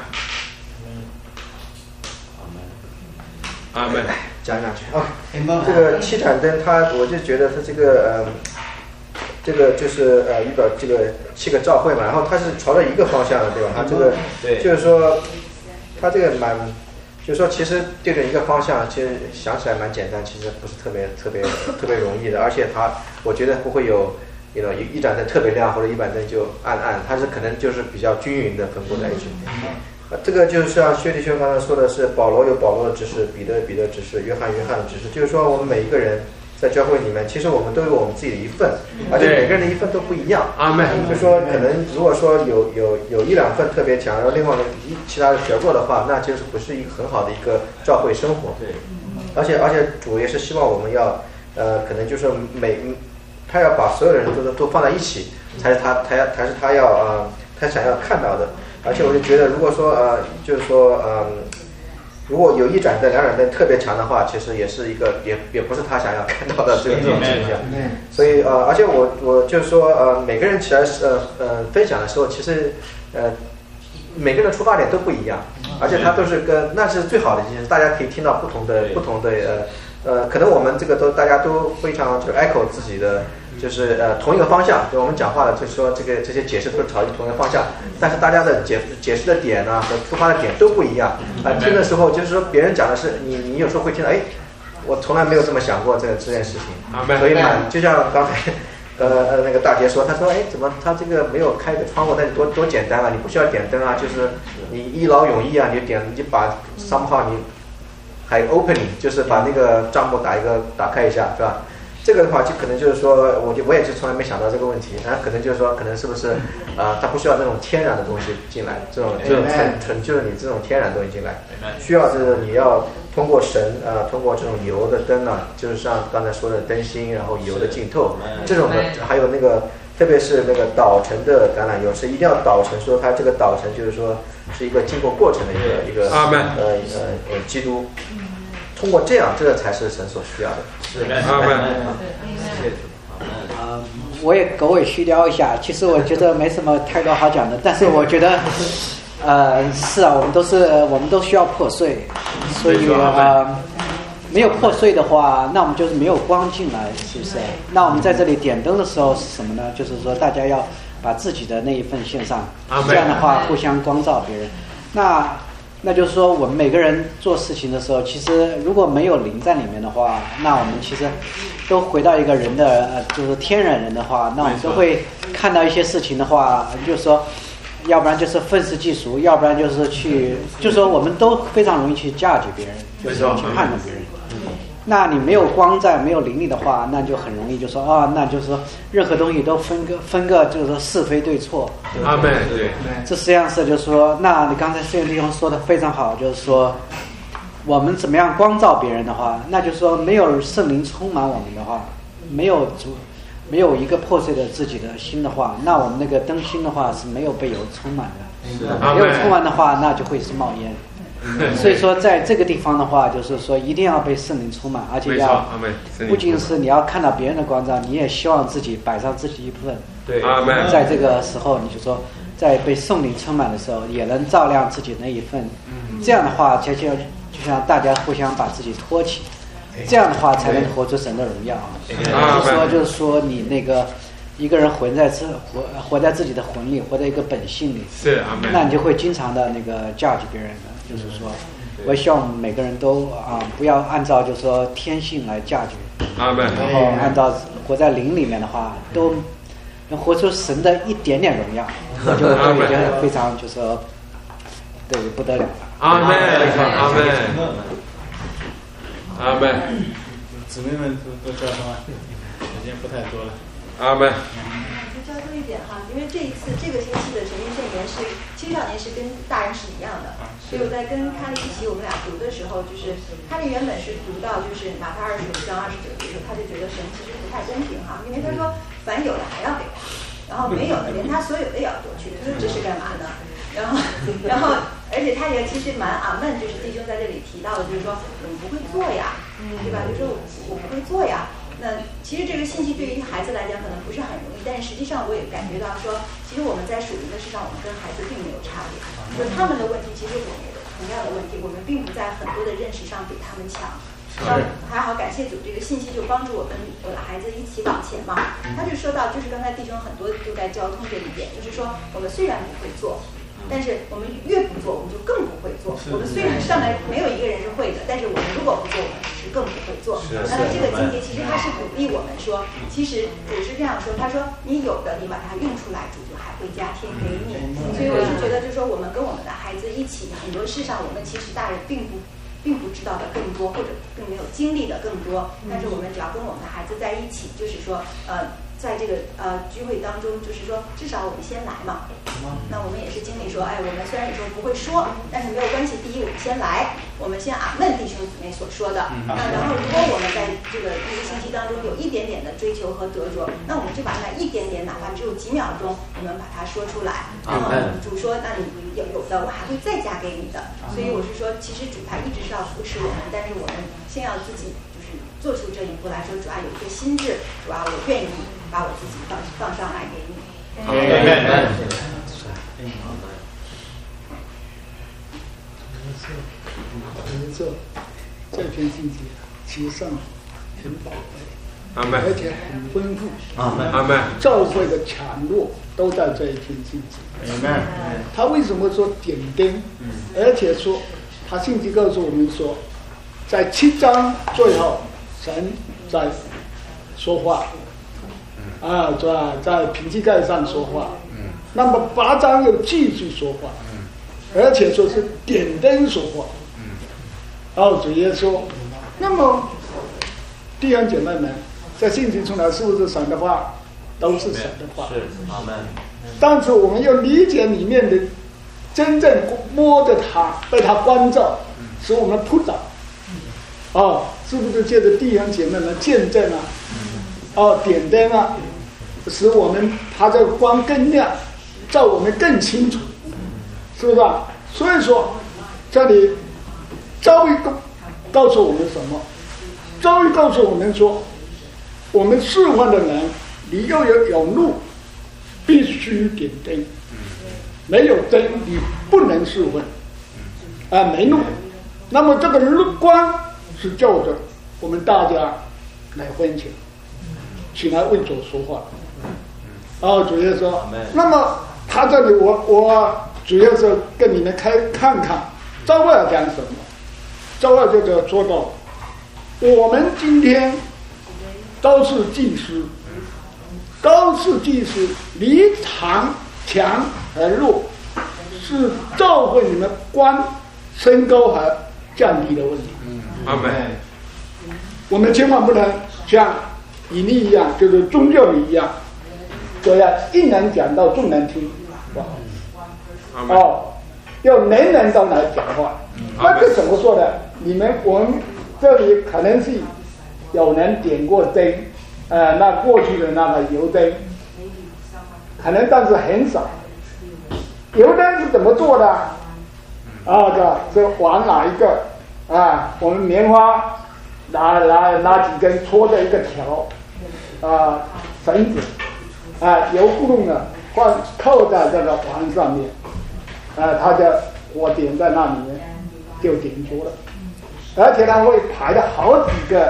阿门。 讲两句啊，这个七盏灯，它我就觉得它这个呃，这个就是呃预表这个七个教会嘛，然后它是朝着一个方向的，对吧？它这个就是说，它这个蛮，就是说其实对着一个方向，其实想起来蛮简单，其实不是特别特别特别容易的，而且它我觉得不会有。You know, 一一盏灯特别亮，或者一盏灯就暗暗，它是可能就是比较均匀的分布在一起。呃，这个就是像薛弟兄刚才说的是，保罗有保罗的指示，彼得彼得指示，约翰约翰的指示，就是说我们每一个人在教会里面，其实我们都有我们自己的一份，而且每个人的一份都不一样。 阿门。 就说可能如果说有有有一两份特别强，然后另外的一其他的学过的话，那就是不是一个很好的一个教会生活。对。而且而且主也是希望我们要呃，可能就是每。他要把所有的人都都放在一起，才是他他要才是他要呃他想要看到的。而且我就觉得，如果说呃就是说呃如果有一盏灯、两盏灯特别强的话，其实也是一个也也不是他想要看到的这个这种现象。所以呃而且我我就是说呃每个人起来呃呃分享的时候，其实呃每个人的出发点都不一样，而且他都是跟那是最好的一件事，大家可以听到不同的不同的呃。呃，可能我们这个都大家都非常就 echo 自己的，就是呃同一个方向，就我们讲话的，就是说这个这些解释都是朝着同一个方向，但是大家的解解释的点呢、啊、和出发的点都不一样。啊、呃，听的时候就是说别人讲的是你，你有时候会听到，哎，我从来没有这么想过这这件事情，所以蛮就像刚才呃呃那个大姐说，她说，哎，怎么他这个没有开个窗户，那你多多简单啊，你不需要点灯啊，就是你一劳永逸啊，你就点你就把 somehow 你。还有 opening 就是把那个账目打一个打开一下，是吧？这个的话就可能就是说，我就我也是从来没想到这个问题，然后可能就是说，可能是不是啊、呃，它不需要那种天然的东西进来，这种这种成成就是你这种天然的东西进来，需要就是你要通过神呃，通过这种油的灯呢，就是像刚才说的灯芯，然后油的浸透，这种的还有那个。特别是那个捣成的橄榄油是一定要捣成，说它这个捣成就是说是一个经过过程的一个一个呃呃呃基督，通过这样，这个才是神所需要的。 是阿门。 啊，我也狗尾续貂一下，其实我觉得没什么太多好讲的，但是我觉得，呃，是啊，我们都是我们都需要破碎，所以呃。没有破碎的话，那我们就是没有光进来，是不是？那我们在这里点灯的时候是什么呢？就是说大家要把自己的那一份献上，这样的话互相光照别人。那那就是说我们每个人做事情的时候，其实如果没有灵在里面的话，那我们其实都回到一个人的呃，就是天然人的话，那我们都会看到一些事情的话，就是说。要不然就是愤世嫉俗，要不然就是去，就说我们都非常容易去judge别人，就是去判断别人。那你没有光在，没有灵力的话，那就很容易就说啊，那就是说任何东西都分个分个，就是说是非对错。 阿门。对， 这实际上是就是说，那你刚才这个地方说的非常好，就是说我们怎么样光照别人的话，那就是说没有圣灵充满我们的话， 没有主没有一个破碎的自己的心的话，那我们那个灯芯的话是没有被油充满的，没有充满的话，那就会是冒烟。所以说，在这个地方的话，就是说一定要被圣灵充满，而且要不仅是你要看到别人的光照，你也希望自己摆上自己一部分。 对， 在这个时候，你就说，在被圣灵充满的时候，也能照亮自己那一份。这样的话，就像就像大家互相把自己托起，这样的话才能活出神的荣耀。就是说，就是说你那个。一个人活在自活活在自己的魂里，活在一个本性里， 是， 那你就会经常的那个 judge 别人的，就是说，我希望每个人都啊、呃、不要按照就是说天性来 judge， 然后按照活在灵里面的话，都能活出神的一点点荣耀，那就都已经非常就是说，对不得了了。 阿门，阿门，阿门。 姊妹们都都交通啊，时间不太多了。 阿门。 就交多一点哈，因为这一次这个星期的神经宣言是青少年是跟大人是一样的，所以我在跟卡利一起我们俩读的时候，就是卡利原本是读到就是马太二十五章二十九节的时候，他就觉得神其实不太公平哈，因为他说凡有的还要给他，然后没有的连他所有的也要夺去，他说这是干嘛呢？然后然后而且他也其实蛮阿闷，就是弟兄在这里提到的，就是说我们不会做呀，对吧？就说我不会做呀。那其实这个信息对于孩子来讲可能不是很容易，但是实际上我也感觉到说，其实我们在属灵的事上，我们跟孩子并没有差别，就是他们的问题其实我们也有同样的问题，我们并不在很多的认识上比他们强。那还好，感谢主，这个信息就帮助我跟我的孩子一起往前嘛。他就说到，就是刚才弟兄很多都在交通这一点，就是说我们虽然不会做。但是我们越不做，我们就更不会做。我们虽然上来没有一个人是会的，但是我们如果不做，我们是更不会做。那么这个经节其实它是鼓励我们说，其实主是这样说，他说你有的你把它用出来，主就还会加添给你。所以我是觉得，就是说我们跟我们的孩子一起，很多事上我们其实大人并不并不知道的更多，或者并没有经历的更多。但是我们只要跟我们的孩子在一起，就是说呃。在这个呃聚会当中，就是说至少我们先来嘛。那我们也是经历说，哎，我们虽然有时候不会说，但是没有关系。第一，我们先来，我们先阿们弟兄姊妹所说的。那然后，如果我们在这个一个星期当中有一点点的追求和得着，那我们就把那一点点，哪怕只有几秒钟，我们把它说出来。嗯，主说，那你有有的，我还会再加给你的。所以我是说，其实主他一直是要扶持我们，但是我们先要自己就是做出这一步来说，主要有一个心智，主要我愿意。把我自己放放上来给你。 这这篇信息其实上很宝贝，而且很丰富。 阿门。 教会的强弱都在这一篇信息。他为什么说点灯？而且说他信息告诉我们说，在七章最后，神在说话。啊，在在瓶器盖上说话，嗯，那么八章又继续说话，嗯，而且说是点灯说话，嗯，然后主耶稣，那么弟兄姐妹们，这信息出来是不是神的话？都是神的话， 是阿门。 但是我们要理解里面的真正摸着它，被它关照，使我们扑倒，哦，是不是借着弟兄姐妹们见证啊？哦，点灯啊，使我们它这个光更亮，照我们更清楚，是不是啊？所以说，这里教育告告诉我们什么？教育告诉我们说，我们侍奉的人，你要有有路，必须点灯，没有灯你不能侍奉，啊，没路。那么这个路光是叫着我们大家来分享。起来为主说话，哦，主耶稣，那么他这里我我主要是跟你们开看看，照会讲什么？照会就是说到，我们今天都是祭司，都是祭司，离长强和弱，是照会你们官升高和降低的问题。 阿门。 我们千万不能像以利一样，就是宗教里一样，这样一人讲到众人听，哦，要人人都来讲话。那这怎么说呢？你们我们这里可能是有人点过灯， 呃，那过去的那个油灯，可能但是很少。油灯是怎么做的？啊，这这往哪一个啊？我们棉花拿拿拿几根搓的一个条啊绳子啊，油咕噜呢放扣在这个网上面，啊，它的火点在那里面就点着了，而且它会排的好几个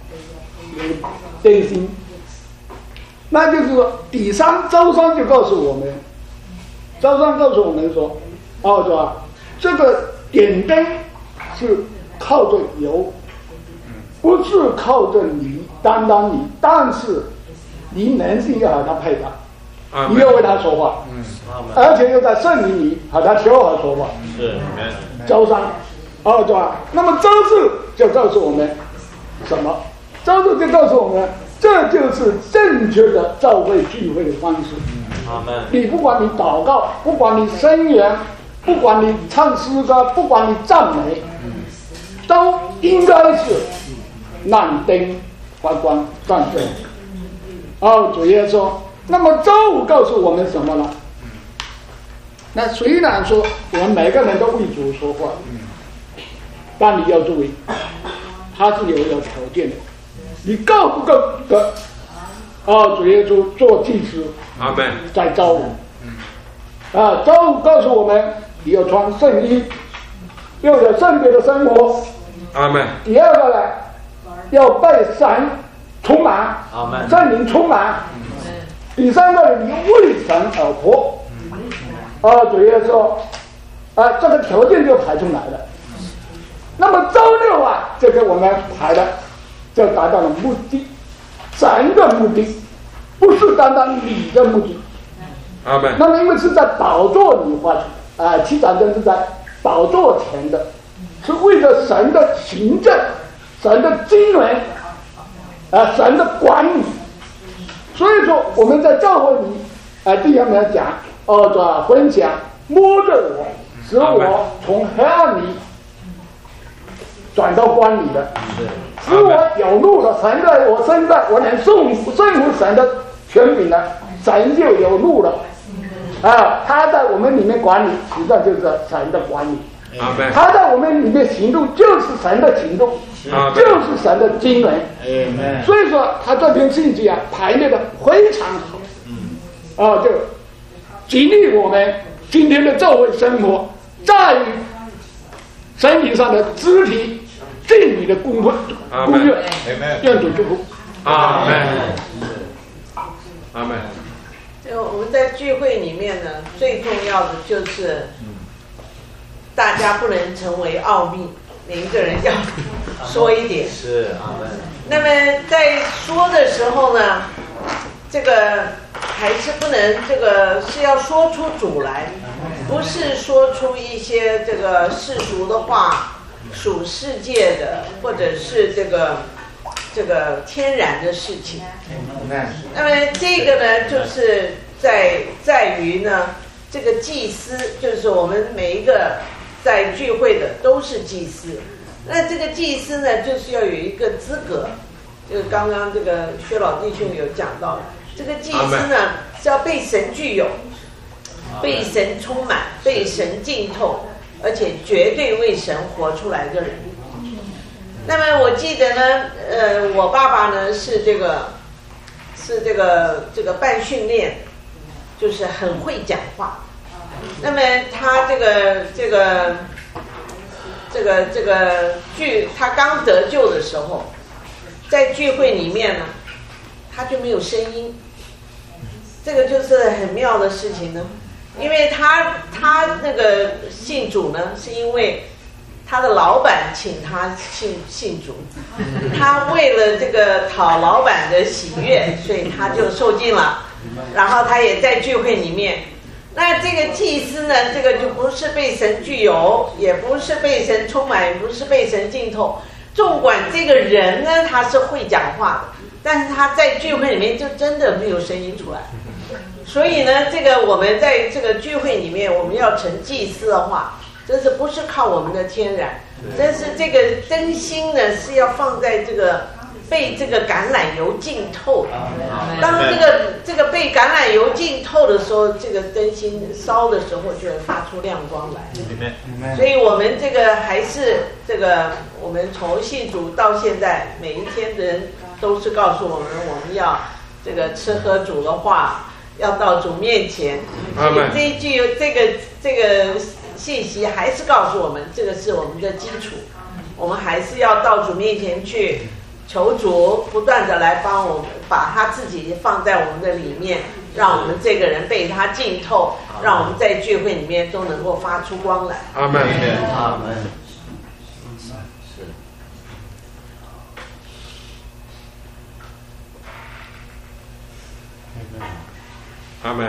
灯芯。那就是说，底商招商就告诉我们，招商告诉我们说，哦，是吧？这个点灯是靠着油，不是靠着泥，单单泥，但是你能是要和它配搭，你要为它说话，嗯，而且又在圣灵里和它调和说话，是招商，哦，对吧？那么招致就告诉我们什么？招致就告诉我们。这就是正确的教会聚会的方式。你不管你祷告，不管你声言，不管你唱诗歌，不管你赞美，都应该是让灯发光战胜。哦，主耶稣。那么周五告诉我们什么呢？那虽然说我们每个人都为主说话，但你要注意，他是有有条件的。你够不够的？啊，主耶稣做祭司，阿门。在招五，啊，招五告诉我们，你要穿圣衣，要有圣洁的生活，阿门。第二个呢，要被神充满，阿门，圣灵充满。第三个呢，你为神而活，啊，主耶稣，啊，这个条件就排出来了。那么周六啊，这个我们排的。就达到了目的，神的目的，不是单单你的目的。阿门。那么因为是在宝座里发出，啊、呃，七盏灯是在宝座前的，是为了神的行政、神的经纶，啊、呃，神的管理。所以说我们在教会里，啊、呃，弟兄们讲，哦，这分享摸着我，使我从黑暗里转到光里的。使我有路了，神在我身上，我能顺顺服神的权柄了，神就有路了。啊，他在我们里面管理，实际上就是神的管理。他在我们里面行动，就是神的行动，就是神的经纶。所以说，他这篇信息啊，排列的非常好。啊，就激励我们今天的教会生活，在于身体上的肢体。敬礼的公会公约，愿主祝福。 阿门。阿门。 就我们在聚会里面呢，最重要的就是大家不能成为奥秘，每一个人要说一点。是阿门。那么在说的时候呢，这个还是不能，这个是要说出主来，不是说出一些这个世俗的话。属世界的，或者是这个这个天然的事情。那么这个呢，就是在在于呢，这个祭司，就是我们每一个在聚会的都是祭司。那这个祭司呢，就是要有一个资格，就是刚刚这个薛老弟兄有讲到，这个祭司呢是要被神具有，被神充满，被神浸透。而且绝对为神活出来的人。那么我记得呢，呃，我爸爸呢是这个，是这个这个办训练，就是很会讲话。那么他这个这个这个这个聚，他刚得救的时候，在聚会里面呢，他就没有声音。这个就是很妙的事情呢。因为他他那个信主呢，是因为他的老板请他信信主，他为了这个讨老板的喜悦，所以他就受尽了。然后他也在聚会里面。那这个祭司呢，这个就不是被神具有，也不是被神充满，也不是被神浸透。纵管这个人呢，他是会讲话的，但是他在聚会里面就真的没有声音出来。所以呢，这个我们在这个聚会里面，我们要成祭司的话，这是不是靠我们的天然？但是这个真心呢，是要放在这个被这个橄榄油浸透。当这个这个被橄榄油浸透的时候，这个灯芯烧的时候就会发出亮光来。所以我们这个还是这个，我们从信主到现在，每一天的人都是告诉我们，我们要这个吃喝主的话，要到主面前。所以这一句这个这个信息还是告诉我们，这个是我们的基础。我们还是要到主面前去求主，不断的来帮我们，把他自己放在我们的里面，让我们这个人被他浸透，让我们在聚会里面都能够发出光来。 阿门， 阿门。是。 阿门。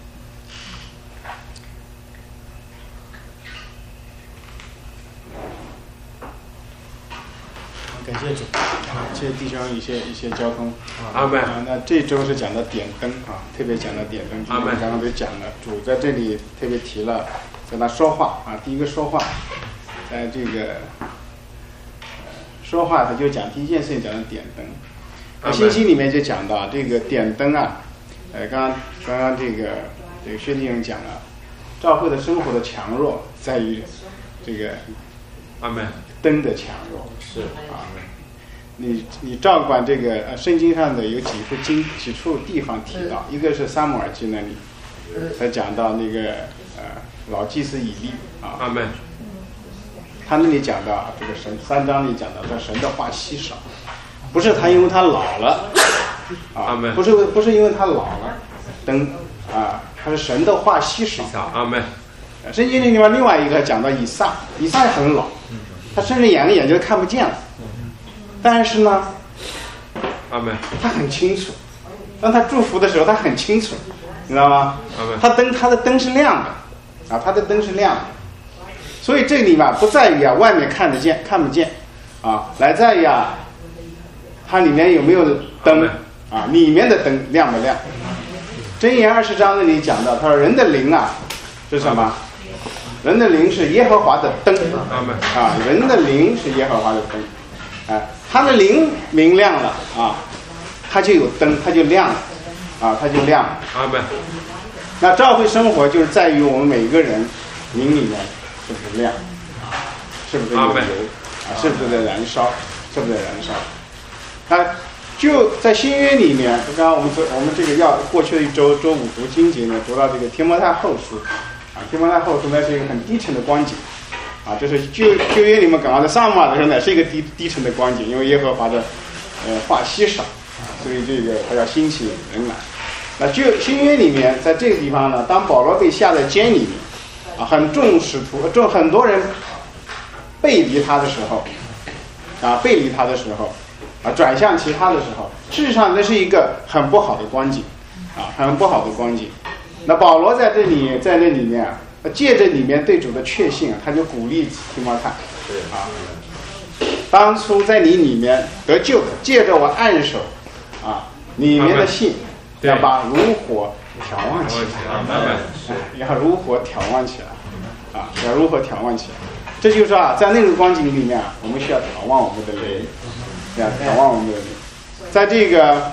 感谢主，啊，谢谢弟兄一些一些交通。 阿门。 啊，那这周是讲的点灯啊，特别讲的点灯。阿门。刚刚都讲了，主在这里特别提了，跟他说话啊，第一个说话，在这个、呃、说话他就讲第一件事情讲的点灯。那信息里面就讲到这个点灯啊，呃，刚刚刚刚这个这个薛弟兄讲了，教会的生活的强弱在于这个阿门灯的强弱。是啊，你你照管这个呃，圣经上的有几处经几处地方提到，一个是撒母耳记那里，他讲到那个呃老祭司以利啊， 阿门。 他那里讲到这个神三章里讲到，这神的话稀少，不是他因为他老了啊，不是不是因为他老了灯啊，他是神的话稀少。 阿门。 圣经里面另外一个讲到以撒，以撒也很老。他甚至眼眼睛看不见了，但是呢， 阿门， 他很清楚。当他祝福的时候，他很清楚，你知道吗？阿门。他灯，他的灯是亮的，啊，他的灯是亮的。所以这里嘛，不在于啊外面看得见看不见，啊，来在于啊，它里面有没有灯啊，里面的灯亮不亮？箴言二十章那里讲到，他说人的灵啊是什么？人的灵是耶和华的灯，啊，人的灵是耶和华的灯，啊，他的灵明亮了啊，他就有灯，他就亮了，啊，他就亮了。 阿门。 那教会生活就是在于我们每个人灵里面是不是亮，是不是有油啊，是不是在燃烧，是不是在燃烧？他就在新约里面，刚刚我们这我们这个要过去的一周周五读经节呢，读到这个提摩太后书。啊，提摩太后书呢是一个很低沉的光景，啊，这是旧旧约里面讲到的撒母耳的时候呢是一个低低沉的光景，因为耶和华的呃话稀少，所以这个他要兴起人来。那旧新约里面，在这个地方呢，当保罗被下在监里面，啊，很重使徒，重很多人背离他的时候，啊，背离他的时候，啊，转向其他的时候，事实上这是一个很不好的光景，啊，很不好的光景。那保罗在这里，在那里面啊，借着里面对主的确信啊，他就鼓励提摩太啊，当初在你里面得救的，借着我按手啊，里面的信要把如火挑旺起来，要如火挑旺起来啊，要如何挑旺起来？这就是说啊，在那个光景里面啊，我们需要挑旺我们的灵，要挑旺我们的灵，在这个。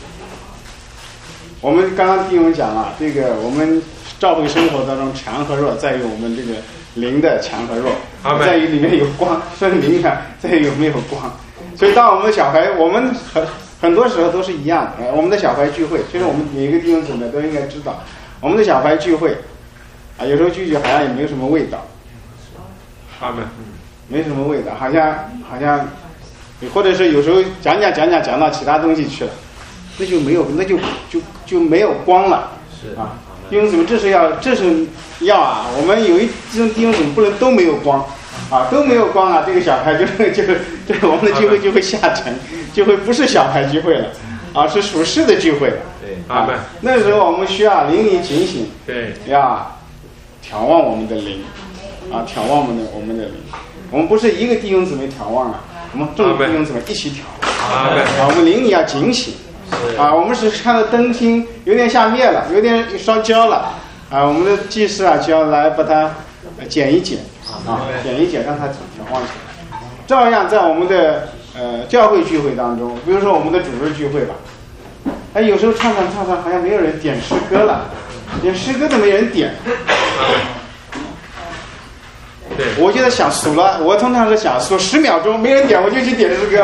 我们刚刚听我们讲了，这个我们教会生活当中强和弱，在于我们这个灵的强和弱，在于里面有光，分灵啊，在于有没有光。所以当我们的小孩，我们很很多时候都是一样的。我们的小孩聚会，其实我们每一个弟兄姊妹都应该知道，我们的小孩聚会啊，有时候聚聚好像也没有什么味道， 他们没什么味道，好像好像，或者是有时候讲讲讲讲讲到其他东西去了。那就没有，那就就就没有光了，是啊。弟兄姊妹，这是要，这是要啊。我们有一这种弟兄姊妹不能都没有光，啊，都没有光啊，这个小孩就就这我们的聚会就会下沉，就会不是小孩聚会了，啊，是属世的聚会了。对，啊，那时候我们需要灵里警醒，对，要眺望我们的灵，啊，眺望我们的我们的灵。我们不是一个弟兄姊妹眺望了，我们众弟兄姊妹一起眺望，啊，我们灵里要警醒。啊，我们是看到灯芯有点下灭了，有点烧焦了，啊，我们的技师啊就要来把它剪一剪，啊，剪一剪，让它调旺起来。照样在我们的呃教会聚会当中，比如说我们的主日聚会吧，哎，有时候唱唱唱唱，好像没有人点诗歌了，连诗歌都没人点。 对， 我就在想数了，我通常是想数十秒钟，没人点我就去点诗歌，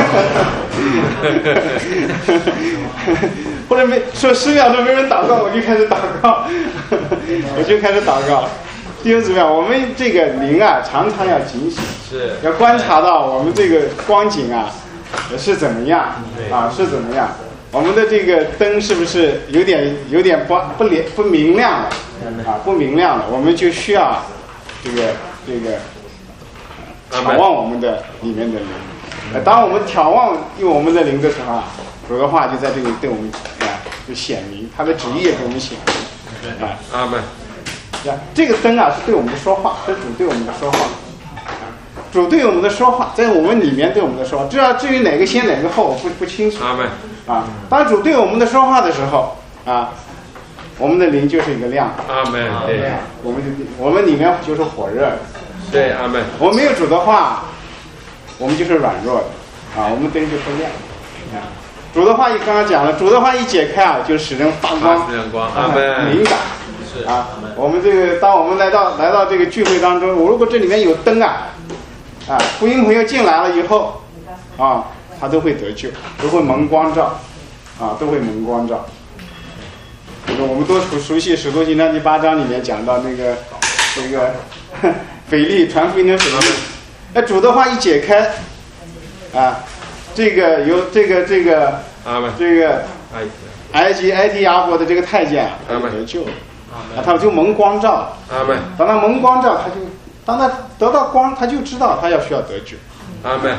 或者没说十秒钟没人祷告，我就开始祷告，我就开始祷告。弟兄姊妹，我们这个灵啊，常常要警醒， 是要观察到我们这个光景啊是怎么样啊，是怎么样。我们的这个灯是不是有点有点不不连不明亮了啊？不明亮了，我们就需要这个这个眺望我们的里面的灵。呃，当我们眺望用我们的灵的时候啊，主的话就在这里对我们啊就显明，他的旨意也给我们显明啊。 阿门。 呀，这个灯啊是对我们的说话，是主对我们的说话。主对我们的说话，在我们里面对我们的说话，至于至于哪个先哪个后，我不不清楚。 阿门。 啊，当主对我们的说话的时候，啊，我们的灵就是一个亮。 阿门。对， 我们就我们里面就是火热的。 对，阿门。 我们没有主的话，我们就是软弱的，啊，我们灯就不亮。啊，主的话一刚刚讲了，主的话一解开啊，就使人发光， 发亮光。阿门。 灵感。是啊，我们这个当我们来到来到这个聚会当中，如果这里面有灯啊。啊，福音朋友进来了以后，啊，他都会得救，都会蒙光照，啊，都会蒙光照。这个我们都熟熟悉《使徒行传》第八章里面讲到那个这个腓力传福音的腓力，那主的话一解开，啊，这个有这个这个这个埃及埃提亚国的这个太监啊，他就得救了，啊，他就蒙光照了。当他蒙光照，他就。当他得到光，他就知道他要需要得救。 阿门。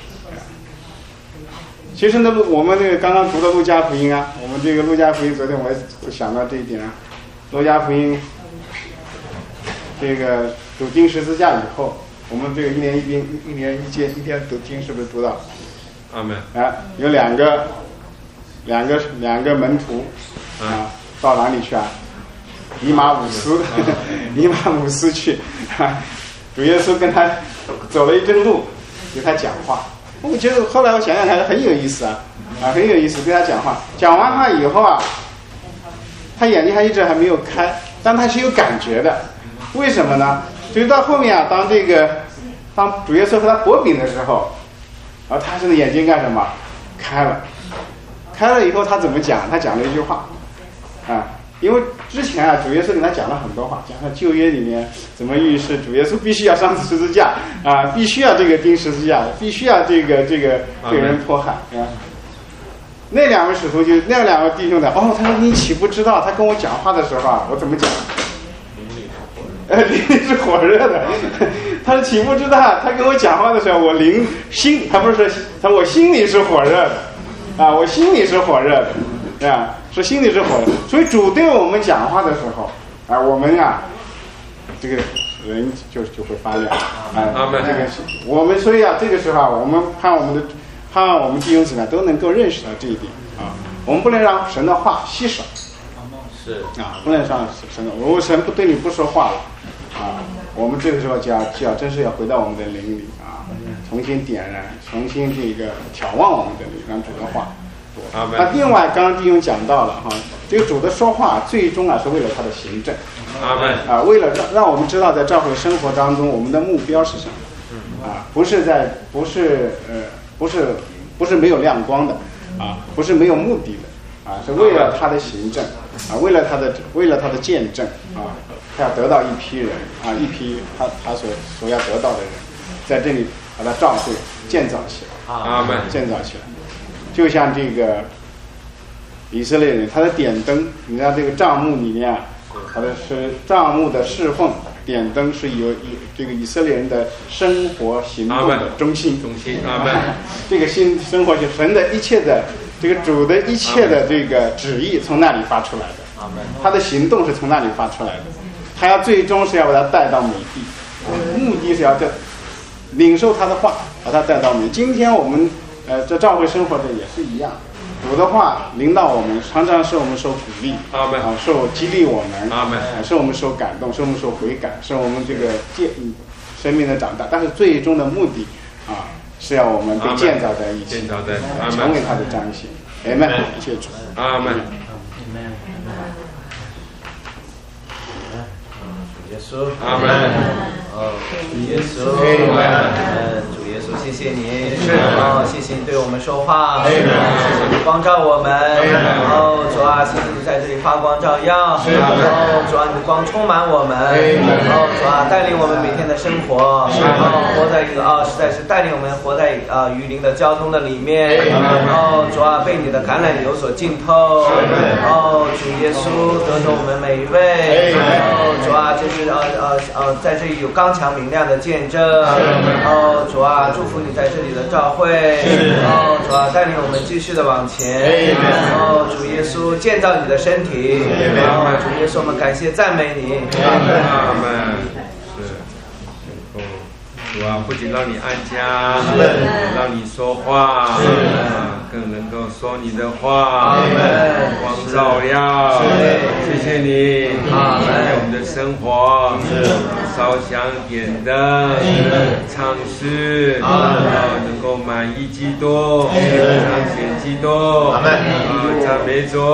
其实呢，我们那个刚刚读的路加福音啊，我们这个路加福音，昨天我也想到这一点啊。路加福音这个读经十字架以后，我们这个一年一兵一年一届一天读经是不是读到？ 阿门。 啊，有两个两个两个门徒啊，到哪里去啊？以马忤斯，以马忤斯去，主耶稣跟他走了一阵路，给他讲话。我觉得后来我想想看，很有意思啊，啊，很有意思，跟他讲话。讲完话以后啊，他眼睛还一直还没有开，但他是有感觉的。为什么呢？就是到后面啊，当这个当主耶稣和他薄饼的时候，啊，他这个眼睛干什么？开了，开了以后他怎么讲？他讲了一句话，啊。因为之前啊，主耶稣给他讲了很多话，讲他旧约里面怎么预示主耶稣必须要上十字架啊，必须要这个钉十字架，必须要这个这个被人迫害啊。那两位使徒就那两个弟兄的哦，他说你岂不知道他跟我讲话的时候啊，我怎么讲？呃，灵里是火热的。他说岂不知道他跟我讲话的时候，我灵心，他不是说他我心里是火热的啊，我心里是火热的啊。是心里是火的，所以主对我们讲话的时候，啊，我们啊，这个人就就会发亮，啊，这个我们所以啊，这个时候啊，我们盼我们的盼望我们弟兄姊妹都能够认识到这一点啊，我们不能让神的话稀少，是啊，不能让神的，如果神不对你不说话了，啊，我们这个时候就要就要真是要回到我们的灵里啊，重新点燃，重新这个眺望我们的灵，让主的话。那另外，刚刚弟兄讲到了哈，这个主的说话最终啊是为了他的行政， 阿门啊，为了让让我们知道在教会生活当中我们的目标是什么，啊，不是在不是呃不是不是没有亮光的，啊，不是没有目的的，啊，是为了他的行政，啊，为了他的为了他的见证，啊，他要得到一批人，啊，一批他他所所要得到的人，在这里把他召会建造起来， 阿门， 建造起来。就像这个以色列人，他的点灯，你看这个帐幕里面啊，他的是帐幕的侍奉点灯是有以这个以色列人的生活行动的中心， 中心，阿门。 这个新生活就神的一切的这个主的一切的这个旨意从那里发出来的，阿门。他的行动是从那里发出来的，他要最终是要把他带到美地，目的是要这领受他的话，把他带到美。今天我们。呃，这教会生活的也是一样，主的话领导我们，常常使我们受鼓励， 阿门啊，受激励我们， 阿门， 啊，使我们受感动，使我们受悔改，使我们这个见生命的长大。但是最终的目的啊， 是要我们被建造在一起， 建造在成为他的彰显。阿门，谢主。 阿门。 耶稣， 阿门。 哦，主耶稣，嗯，主耶稣，谢谢你，哦，谢谢你对我们说话，谢谢你光照我们，哦，主啊，谢谢你在这里发光照耀，哦，主啊，你的光充满我们，哦，主啊，带领我们每天的生活，哦，活在一个啊，实在是带领我们活在啊雨林的交通的里面，哦，主啊，被你的橄榄油所浸透，哦，主耶稣得着我们每一位，哦，主啊，就是呃呃呃，在这里有刚强明亮的见证，哦，主啊，祝福你在这里的召会，哦，主啊，带领我们继续的往前，哦，主耶稣建造你的身体，哦，主耶稣，我们感谢赞美你， 阿门。主啊，不仅让你安家，让你说话，更能够说你的话，光照亮。谢谢你，在我们的生活烧香点灯，唱诗，能够满意基督，彰显基督，赞美主。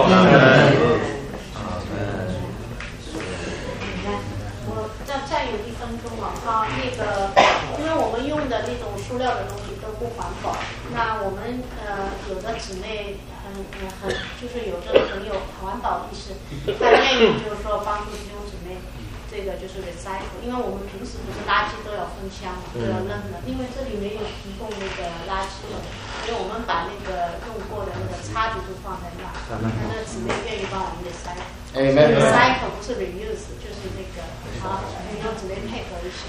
啊，那个，因为我们用的那种塑料的东西都不环保，那我们呃有的姊妹很呃很就是有的很有环保意识，她愿意就是说帮助弟兄姊妹，这个就是 recycle， 因为我们平时不是垃圾都要分箱嘛，都要扔的，因为这里没有提供那个垃圾的，所以我们把那个用过的那个叉子都放在那，那姊妹愿意帮我们 recycle。recycle 不是 reuse， 就是那个啊，弟兄姊妹配合一下。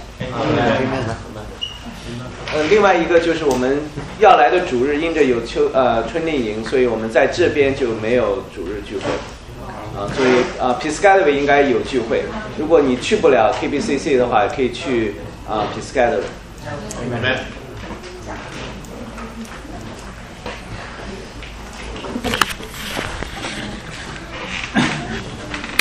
呃，另外一个就是我们要来的主日，因着有秋呃春令营，所以我们在这边就没有主日聚会。啊，所以啊 Piscataway 应该有聚会。如果你去不了 K B C C 的话，可以去啊 Piscataway。